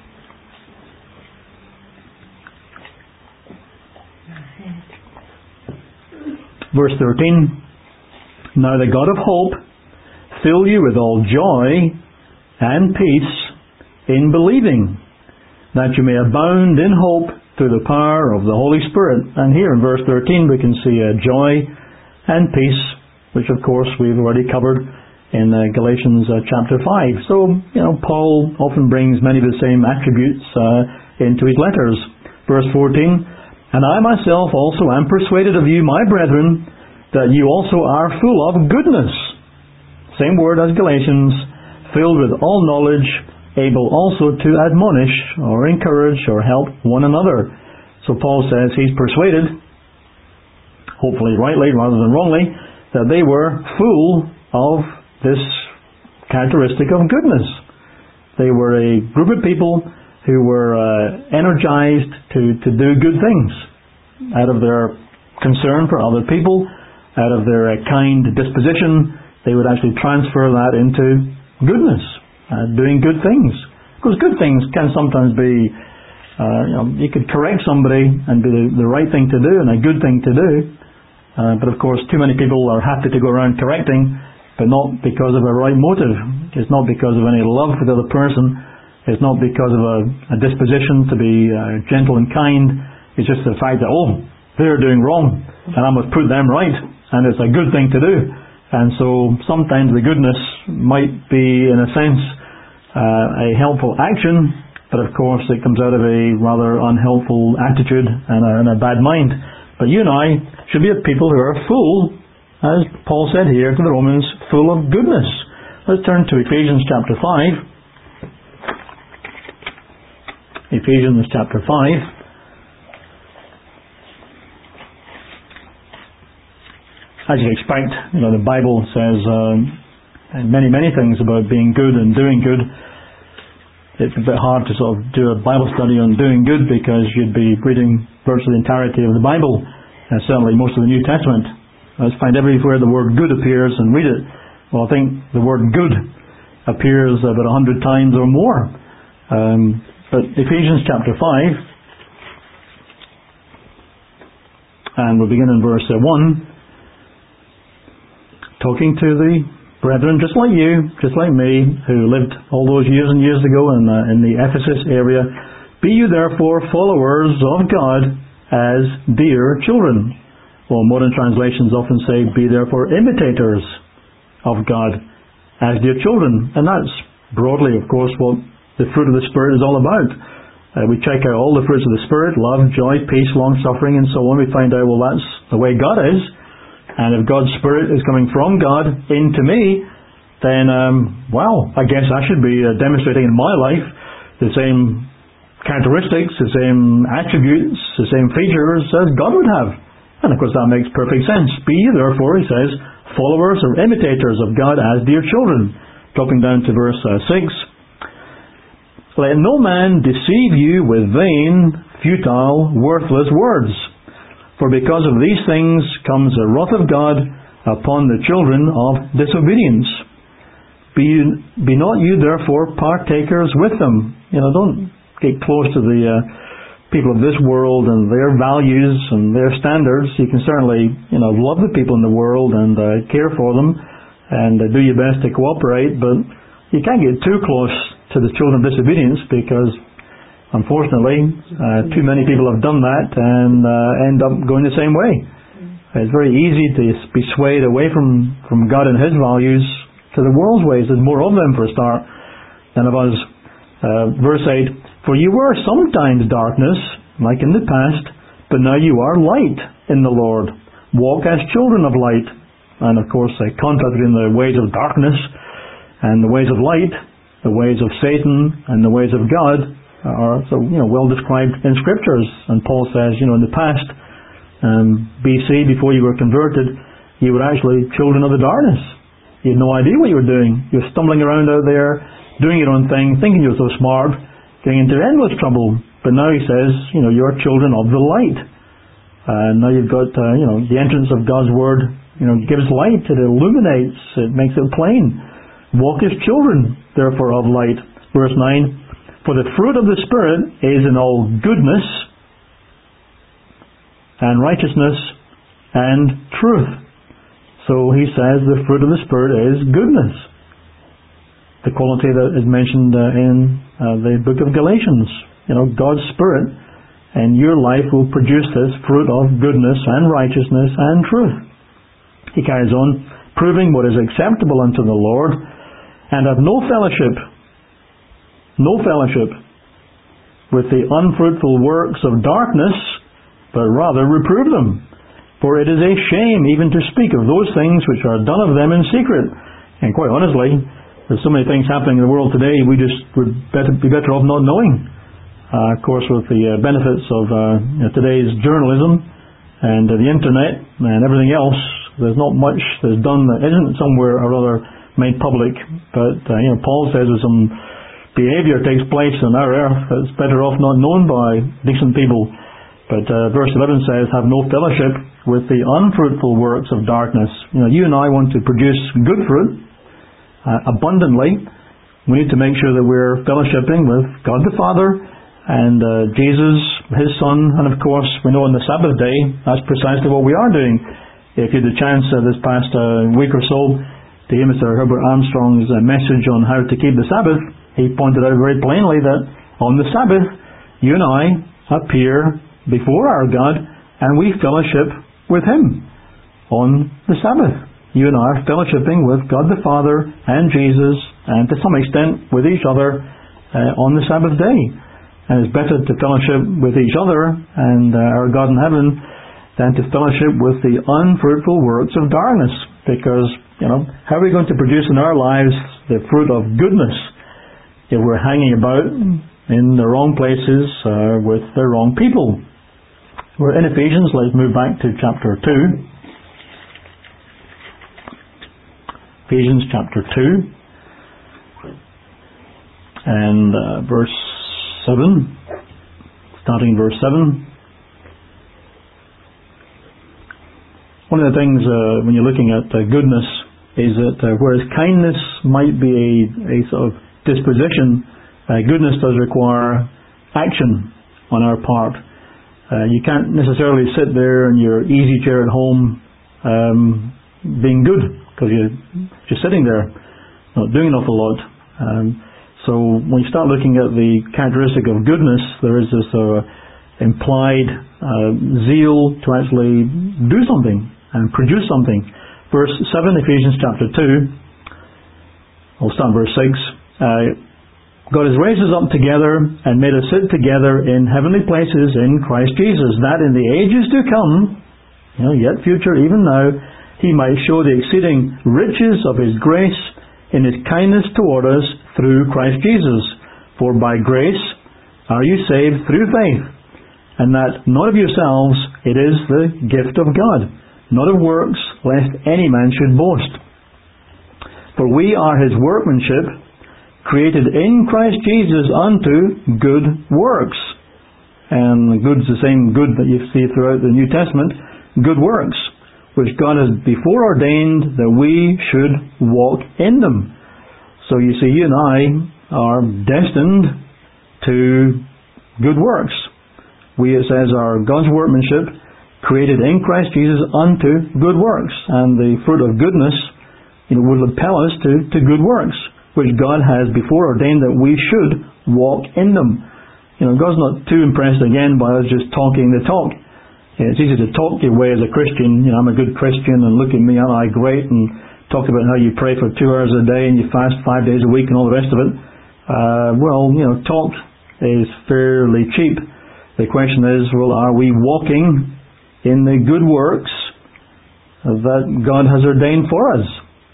Speaker 1: Verse 13, now the God of hope fill you with all joy and peace in believing, that you may abound in hope through the power of the Holy Spirit. And here in verse 13 we can see joy and peace, which of course we've already covered in Galatians chapter 5. So, Paul often brings many of the same attributes into his letters. Verse 14, and I myself also am persuaded of you, my brethren, that you also are full of goodness. Same word as Galatians, filled with all knowledge, able also to admonish or encourage or help one another. So Paul says he's persuaded, hopefully rightly rather than wrongly, that they were full of this characteristic of goodness. They were a group of people who were energized to do good things out of their concern for other people, out of their kind disposition. They would actually transfer that into goodness, doing good things. Because good things can sometimes be, you could correct somebody and be the right thing to do and a good thing to do. But of course, too many people are happy to go around correcting, but not because of a right motive. It's not because of any love for the other person. It's not because of a disposition to be gentle and kind. It's just the fact that, they're doing wrong, and I must put them right, and it's a good thing to do. And so sometimes the goodness might be, in a sense, a helpful action, but of course it comes out of a rather unhelpful attitude and a bad mind. But you and I should be a people who are full, as Paul said here to the Romans, full of goodness. Let's turn to Ephesians chapter 5. Ephesians chapter 5. As you expect, the Bible says many things about being good and doing good. It's a bit hard to sort of do a Bible study on doing good because you'd be reading virtually the entirety of the Bible, and certainly most of the New Testament. Let's find everywhere the word good appears and read it. Well, I think the word good appears about 100 times or more. But Ephesians chapter 5, and we'll begin in verse 1. Talking to the brethren, just like you, just like me, who lived all those years and years ago in the Ephesus area, be you therefore followers of God as dear children. Well, modern translations often say, be therefore imitators of God as dear children. And that's broadly, of course, what the fruit of the Spirit is all about. We check out all the fruits of the Spirit, love, joy, peace, long-suffering, and so on. We find out, well, that's the way God is. And if God's Spirit is coming from God into me, then, I guess I should be demonstrating in my life the same characteristics, the same attributes, the same features as God would have. And of course that makes perfect sense. Be ye therefore, he says, followers or imitators of God as dear children. Dropping down to verse 6. Let no man deceive you with vain, futile, worthless words. For because of these things comes the wrath of God upon the children of disobedience. Be not you therefore partakers with them. Don't get close to the people of this world and their values and their standards. You can certainly, love the people in the world and care for them and do your best to cooperate, but you can't get too close to the children of disobedience, because unfortunately too many people have done that and end up going the same way. It's very easy to be swayed away from God and His values to the world's ways. There's more of them for a start than of us. Verse 8, for you were sometimes darkness, like in the past, but now you are light in the Lord. Walk as children of light. And of course, contrast between the ways of darkness and the ways of light, the ways of Satan and the ways of God are well described in Scriptures. And Paul says, in the past, BC, before you were converted, you were actually children of the darkness. You had no idea what you were doing. You were stumbling around out there, doing your own thing, thinking you were so smart, getting into endless trouble. But now he says, you're children of the light. And now you've got, the entrance of God's Word, gives light. It illuminates. It makes it plain. Walk as children, therefore, of light. Verse 9, for the fruit of the Spirit is in all goodness and righteousness and truth. So he says the fruit of the Spirit is goodness. The quality that is mentioned in the book of Galatians. God's Spirit and your life will produce this fruit of goodness and righteousness and truth. He carries on, proving what is acceptable unto the Lord, and have no fellowship with the unfruitful works of darkness, but rather reprove them. For it is a shame even to speak of those things which are done of them in secret. And quite honestly, there's so many things happening in the world today, we just would be better off not knowing. Of course, with the benefits of today's journalism and the internet and everything else, there's not much that's done that isn't somewhere or other made public. But Paul says there's some behaviour takes place on our earth that's better off not known by decent people. But verse 11 says, have no fellowship with the unfruitful works of darkness. You and I want to produce good fruit abundantly. We need to make sure that we're fellowshipping with God the Father and Jesus, His Son, and of course we know on the Sabbath day that's precisely what we are doing. If you had the chance this past week or so to hear Mr. Herbert Armstrong's message on how to keep the Sabbath, he pointed out very plainly that on the Sabbath you and I appear before our God and we fellowship with Him on the Sabbath. You and I are fellowshipping with God the Father and Jesus, and to some extent with each other on the Sabbath day. And it's better to fellowship with each other and our God in heaven than to fellowship with the unfruitful works of darkness. Because, how are we going to produce in our lives the fruit of goodness if we're hanging about in the wrong places with the wrong people? We're in Ephesians. Let's move back to chapter 2. Ephesians chapter 2 and verse 7, starting verse 7. One of the things when you're looking at goodness is that whereas kindness might be a sort of disposition, goodness does require action on our part. You can't necessarily sit there in your easy chair at home being good, because you're just sitting there not doing an awful lot. So when you start looking at the characteristic of goodness, there is this implied zeal to actually do something and produce something. Verse 7, Ephesians chapter 2, I'll start verse 6. God has raised us up together and made us sit together in heavenly places in Christ Jesus, that in the ages to come, yet future, even now, He might show the exceeding riches of His grace in His kindness toward us through Christ Jesus. For by grace are you saved through faith, and that not of yourselves, it is the gift of God, not of works, lest any man should boast. For we are His workmanship, created in Christ Jesus unto good works. And good's the same good that you see throughout the New Testament, good works, which God has before ordained that we should walk in them. So you see, you and I are destined to good works. We, it says, are God's workmanship, created in Christ Jesus unto good works. And the fruit of goodness would impel us to good works, which God has before ordained that we should walk in them. God's not too impressed again by us just talking the talk. It's easy to talk your way as a Christian. I'm a good Christian and look at me, aren't I great? And talk about how you pray for 2 hours a day and you fast 5 days a week and all the rest of it. Talk is fairly cheap. The question is, are we walking in the good works that God has ordained for us?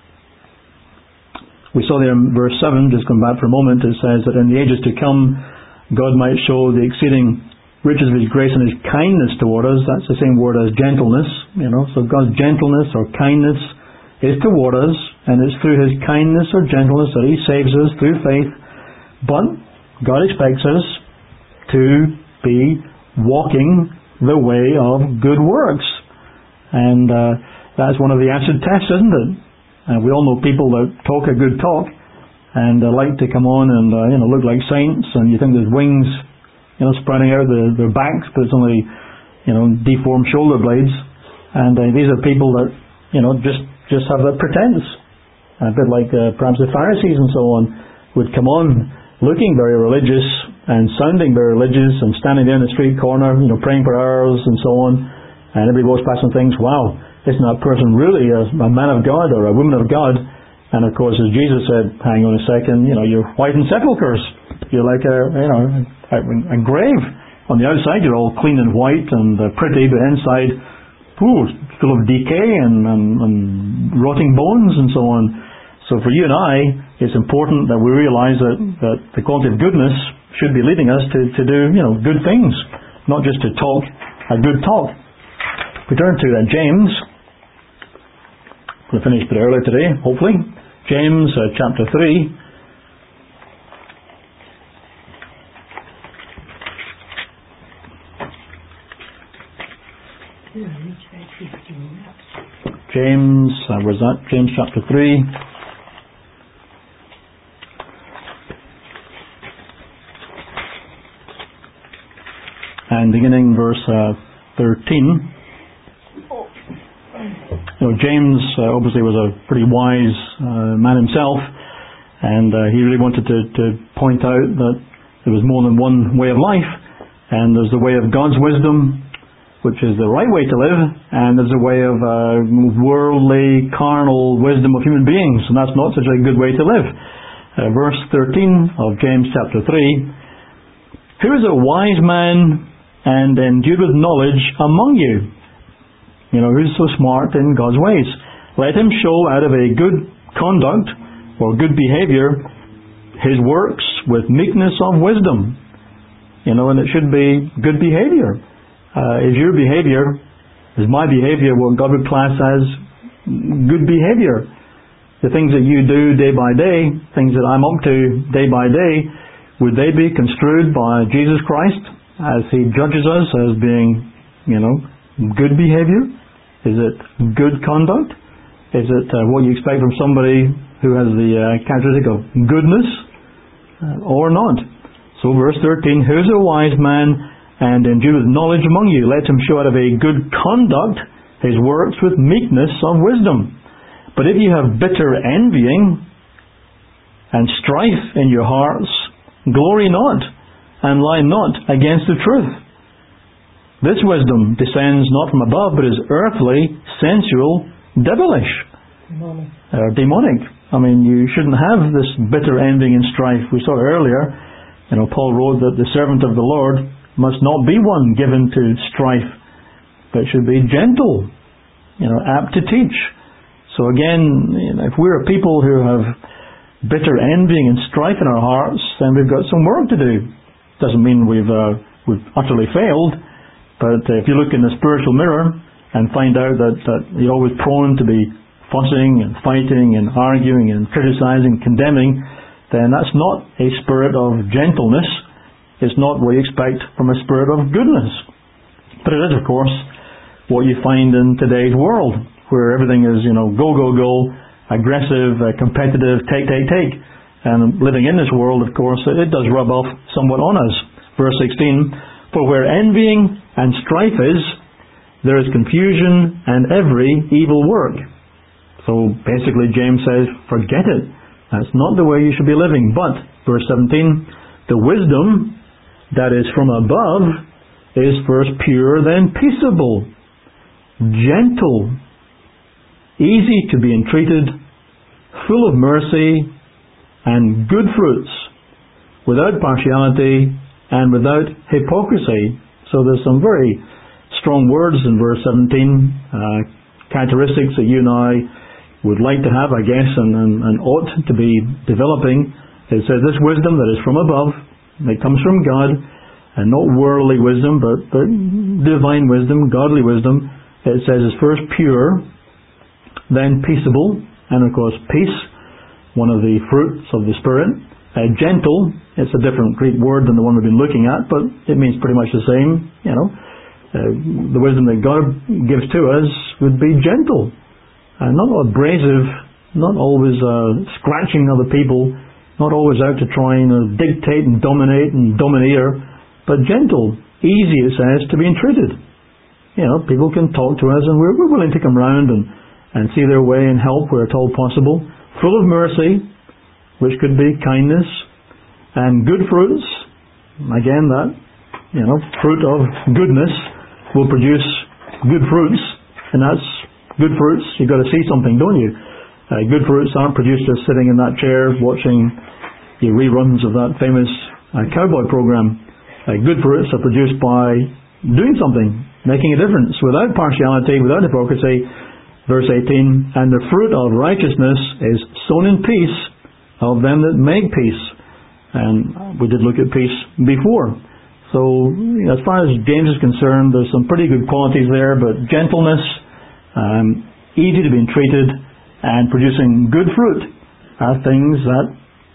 Speaker 1: We saw there in verse 7, just come back for a moment, it says that in the ages to come, God might show the exceeding riches of His grace and His kindness toward us. That's the same word as gentleness, So God's gentleness or kindness is toward us, and it's through His kindness or gentleness that He saves us through faith. But God expects us to be walking the way of good works. And that's one of the acid tests, isn't it? We all know people that talk a good talk and like to come on and look like saints, and you think there's wings spreading out their backs, but it's only deformed shoulder blades. And these are people that just have that pretense, a bit like perhaps the Pharisees and so on would come on looking very religious and sounding very religious and standing there in the street corner praying for hours and so on, and everybody walks past and thinks, wow, isn't that person really a man of God or a woman of God? And of course, as Jesus said, hang on a second, you're whitened sepulchres. You're like a grave. On the outside, you're all clean and white and pretty, but inside, full of decay and rotting bones and so on. So for you and I, it's important that we realize that the quality of goodness should be leading us to do good things, not just to talk a good talk. We turn to James. We'll finish a bit earlier today, hopefully. James chapter 3. James, where's that? James chapter 3. And beginning verse 13. James obviously was a pretty wise man himself, and he really wanted to point out that there was more than one way of life, and there's the way of God's wisdom, which is the right way to live, and there's a way of worldly, carnal wisdom of human beings, and that's not such a good way to live. Verse 13 of James chapter 3. Who is a wise man and endued with knowledge among you? Who's so smart in God's ways? Let him show out of a good conduct or good behavior his works with meekness of wisdom. And it should be good behavior. Is your behavior, is my behavior what God would class as good behavior? The things that you do day by day, things that I'm up to day by day, would they be construed by Jesus Christ as He judges us as being, good behavior? Is it good conduct? Is it what you expect from somebody who has the characteristic of goodness or not? So verse 13, who is a wise man and endued with knowledge among you? Let him show out of a good conduct his works with meekness of wisdom. But if you have bitter envying and strife in your hearts, glory not and lie not against the truth. This wisdom descends not from above, but is earthly, sensual, devilish, demonic. I mean, you shouldn't have this bitter envy and strife. We saw earlier, Paul wrote that the servant of the Lord must not be one given to strife, but should be gentle, apt to teach. So again, if we're a people who have bitter envying and strife in our hearts, then we've got some work to do. Doesn't mean we've utterly failed, but if you look in the spiritual mirror and find out that you're always prone to be fussing and fighting and arguing and criticizing, condemning, then that's not a spirit of gentleness. It's not what you expect from a spirit of goodness. But it is, of course, what you find in today's world, where everything is, go, go, go, aggressive, competitive, take. And living in this world, of course, it does rub off somewhat on us. Verse 16, for where envying and strife is, there is confusion and every evil work. So basically James says, forget it. That's not the way you should be living. But, verse 17, the wisdom that is from above is first pure, then peaceable, gentle, easy to be entreated, full of mercy and good fruits, without partiality and without hypocrisy. So there's some very strong words in verse 17, characteristics that you and I would like to have, I guess, and ought to be developing. It says this wisdom that is from above, that comes from God, and not worldly wisdom, but divine wisdom, godly wisdom. It says is first pure, then peaceable, and of course peace, one of the fruits of the Spirit. Gentle, it's a different Greek word than the one we've been looking at, but it means pretty much the same. The wisdom that God gives to us would be gentle, not abrasive, not always scratching other people, not always out to try and dictate and dominate and domineer, but gentle, easy, it says, to be entreated. People can talk to us and we're willing to come round and see their way and help where at all possible. Full of mercy, which could be kindness, and good fruits. Again, that fruit of goodness will produce good fruits, and that's good fruits. You've got to see something, don't you? Good fruits aren't produced just sitting in that chair watching the reruns of that famous cowboy program. Good fruits are produced by doing something, making a difference, without partiality, without hypocrisy. Verse 18, and the fruit of righteousness is sown in peace of them that make peace. And we did look at peace before. So as far as James is concerned, there's some pretty good qualities there, but gentleness, easy to be entreated, and producing good fruit are things that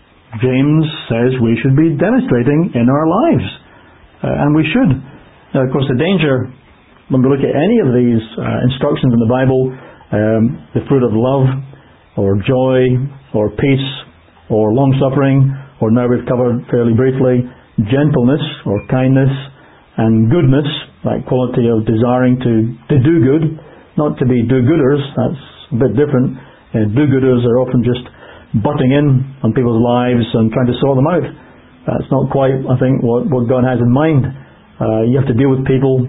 Speaker 1: James says we should be demonstrating in our lives. And we should. Now, of course, the danger when we look at any of these instructions in the Bible, the fruit of love, or joy, or peace, or long-suffering, or now we've covered fairly briefly, gentleness, or kindness, and goodness, that quality of desiring to do good, not to be do-gooders. That's a bit different. Do-gooders are often just butting in on people's lives and trying to sort them out. That's not quite, I think, what God has in mind. You have to deal with people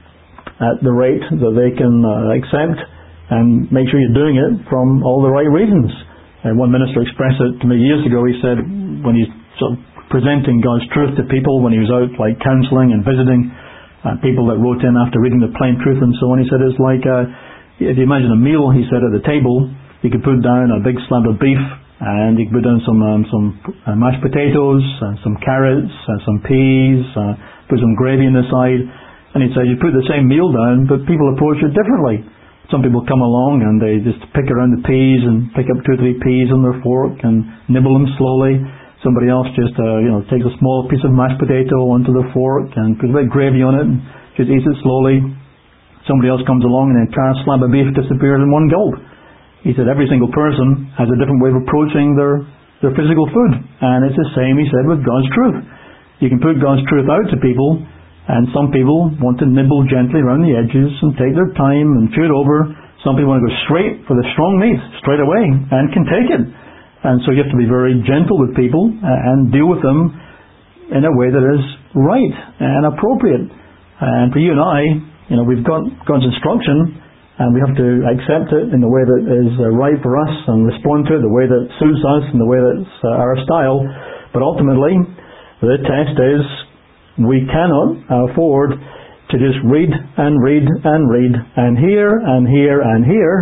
Speaker 1: at the rate that they can accept, and make sure you're doing it from all the right reasons. And one minister expressed it to me years ago. He said when he's sort of presenting God's truth to people, when he was out like counselling and visiting people that wrote in after reading the plain truth and so on, he said it's like if you imagine a meal, he said, at the table, you could put down a big slab of beef, and you could put down some mashed potatoes, some carrots, some peas, put some gravy on the side, and he said you put the same meal down, but people approach it differently. Some people come along and they just pick around the peas and pick up 2 or 3 peas on their fork and nibble them slowly. Somebody else just takes a small piece of mashed potato onto the fork and puts a bit of gravy on it and just eats it slowly. Somebody else comes along and an entire slab of beef disappears in one gulp. He said every single person has a different way of approaching their physical food, and it's the same, he said, with God's truth. You can put God's truth out to people, and some people want to nibble gently around the edges and take their time and chew it over. Some people want to go straight for the strong meat, straight away, and can take it. And so you have to be very gentle with people and deal with them in a way that is right and appropriate. And for you and I, we've got God's instruction, and we have to accept it in the way that is right for us and respond to it the way that suits us and the way that's our style. But ultimately, the test is we cannot afford to just read and read and read and hear and hear and hear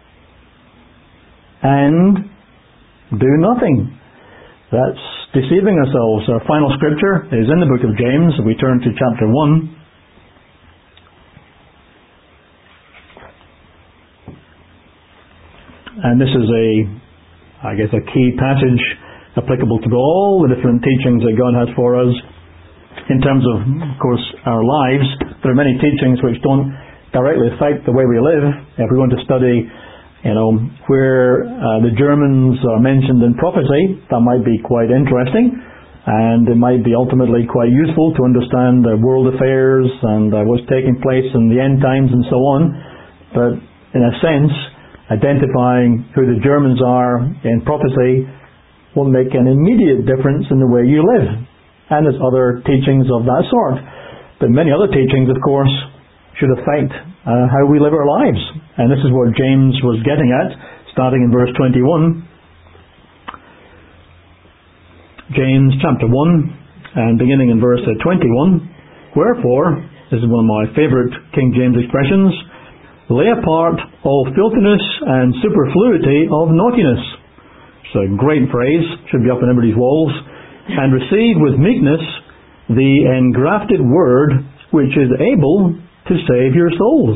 Speaker 1: and do nothing. That's deceiving ourselves. Our final scripture is in the book of James. We turn to chapter 1. And this is a key passage applicable to all the different teachings that God has for us. In terms of course, our lives, there are many teachings which don't directly affect the way we live. If we're going to study, where the Germans are mentioned in prophecy, that might be quite interesting, and it might be ultimately quite useful to understand world affairs and what's taking place in the end times and so on. But in a sense, identifying who the Germans are in prophecy won't make an immediate difference in the way you live. And there's other teachings of that sort. But many other teachings, of course, should affect how we live our lives. And this is what James was getting at, starting in verse 21. James chapter 1, and beginning in verse 21. Wherefore, this is one of my favourite King James expressions, lay apart all filthiness and superfluity of naughtiness. It's a great phrase, should be up on everybody's walls. And receive with meekness the engrafted word which is able to save your souls.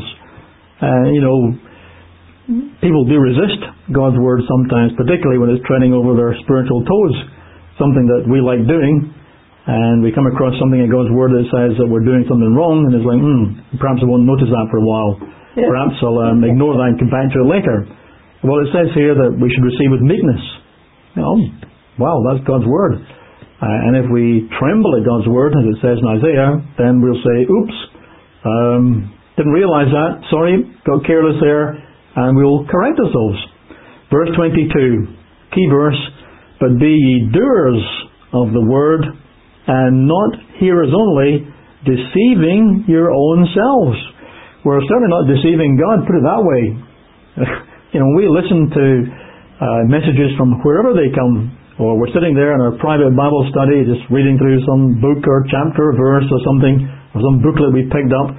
Speaker 1: People do resist God's word sometimes, particularly when it's treading over their spiritual toes, something that we like doing, and we come across something in God's word that says that we're doing something wrong, and it's like, perhaps I won't notice that for a while. Yeah. Perhaps I'll ignore that and come back to it later. Well, it says here that we should receive with meekness. Wow, that's God's word. And if we tremble at God's word, as it says in Isaiah, then we'll say, oops, didn't realize that, sorry, got careless there, and we'll correct ourselves. Verse 22, key verse, but be ye doers of the word, and not hearers only, deceiving your own selves. We're certainly not deceiving God, put it that way. We listen to messages from wherever they come, or we're sitting there in our private Bible study, just reading through some book or chapter or verse or something, or some booklet we picked up.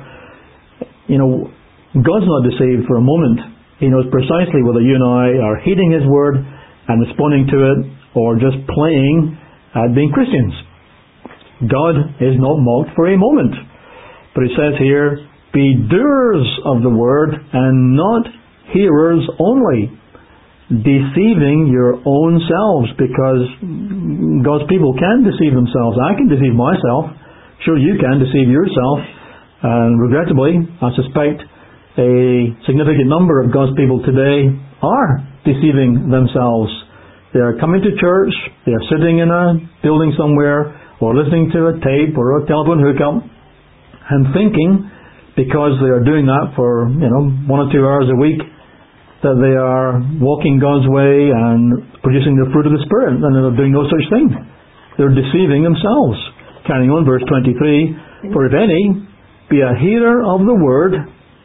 Speaker 1: God's not deceived for a moment. He knows precisely whether you and I are heeding His word and responding to it, or just playing at being Christians. God is not mocked for a moment. But it says here, be doers of the word and not hearers only, deceiving your own selves, because God's people can deceive themselves. I can deceive myself. Sure, you can deceive yourself. And regrettably, I suspect a significant number of God's people today are deceiving themselves. They are coming to church, they are sitting in a building somewhere, or listening to a tape or a telephone hookup, and thinking, because they are doing that for 1 or 2 hours a week, that they are walking God's way and producing the fruit of the Spirit, and they're doing no such thing. They're deceiving themselves. Carrying on, verse 23, for if any be a hearer of the word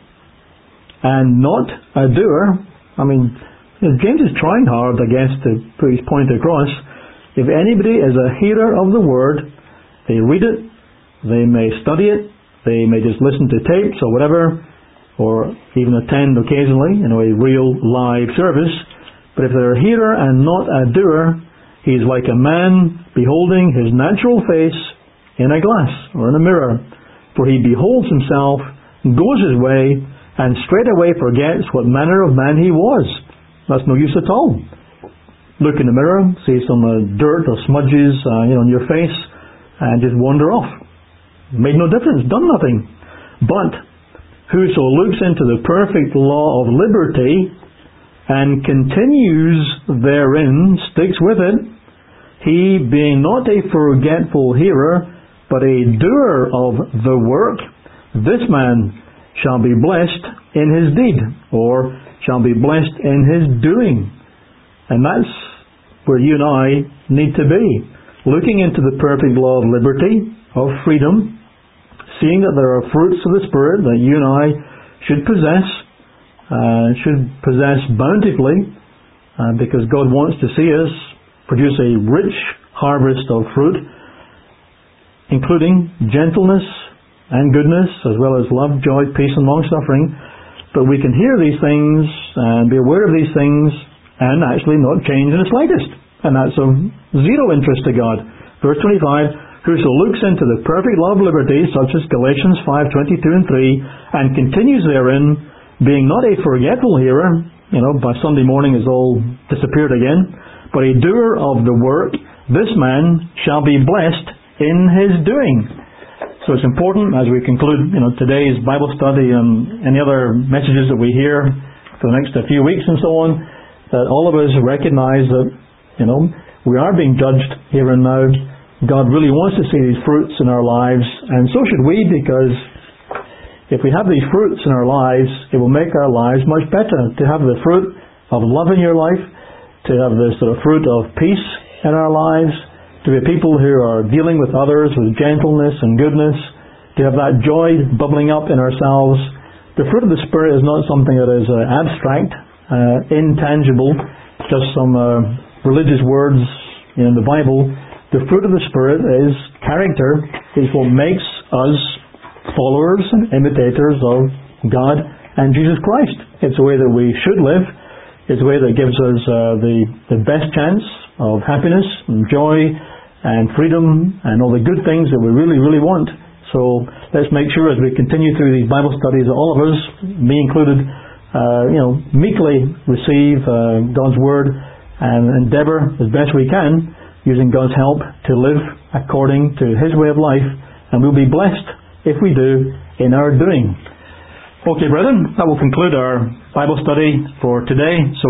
Speaker 1: and not a doer, James is trying hard, I guess, to put his point across. If anybody is a hearer of the word, they read it, they may study it, they may just listen to tapes or whatever, or even attend occasionally, a real live service. But if they're a hearer and not a doer, he is like a man beholding his natural face in a glass or in a mirror. For he beholds himself, goes his way, and straightway forgets what manner of man he was. That's no use at all. Look in the mirror, see some dirt or smudges on your face, and just wander off. Made no difference, done nothing. But whoso looks into the perfect law of liberty and continues therein, sticks with it, he being not a forgetful hearer, but a doer of the work, this man shall be blessed in his deed, or shall be blessed in his doing. And that's where you and I need to be. Looking into the perfect law of liberty, of freedom, seeing that there are fruits of the Spirit that you and I should possess, should possess bountifully, because God wants to see us produce a rich harvest of fruit, including gentleness and goodness, as well as love, joy, peace, and long-suffering. But we can hear these things and be aware of these things and actually not change in the slightest. And that's of zero interest to God. Verse 25, whoso looks into the perfect law of liberty, such as Galatians 5:22 and 3, and continues therein, being not a forgetful hearer, by Sunday morning is all disappeared again, but a doer of the work, this man shall be blessed in his doing. So it's important, as we conclude today's Bible study and any other messages that we hear for the next few weeks and so on, that all of us recognize that we are being judged here and now. God really wants to see these fruits in our lives, and so should we, because if we have these fruits in our lives, it will make our lives much better. To have the fruit of love in your life, to have the sort of fruit of peace in our lives, to be people who are dealing with others with gentleness and goodness, to have that joy bubbling up in ourselves. The fruit of the Spirit is not something that is abstract, intangible, just some religious words in the Bible. The fruit of the Spirit is character, is what makes us followers and imitators of God and Jesus Christ. It's the way that we should live. It's the way that gives us the best chance of happiness and joy and freedom and all the good things that we really, really want. So let's make sure as we continue through these Bible studies that all of us, me included, meekly receive God's Word and endeavour as best we can, using God's help, to live according to His way of life, and we'll be blessed if we do in our doing. Okay, brethren, that will conclude our Bible study for today. So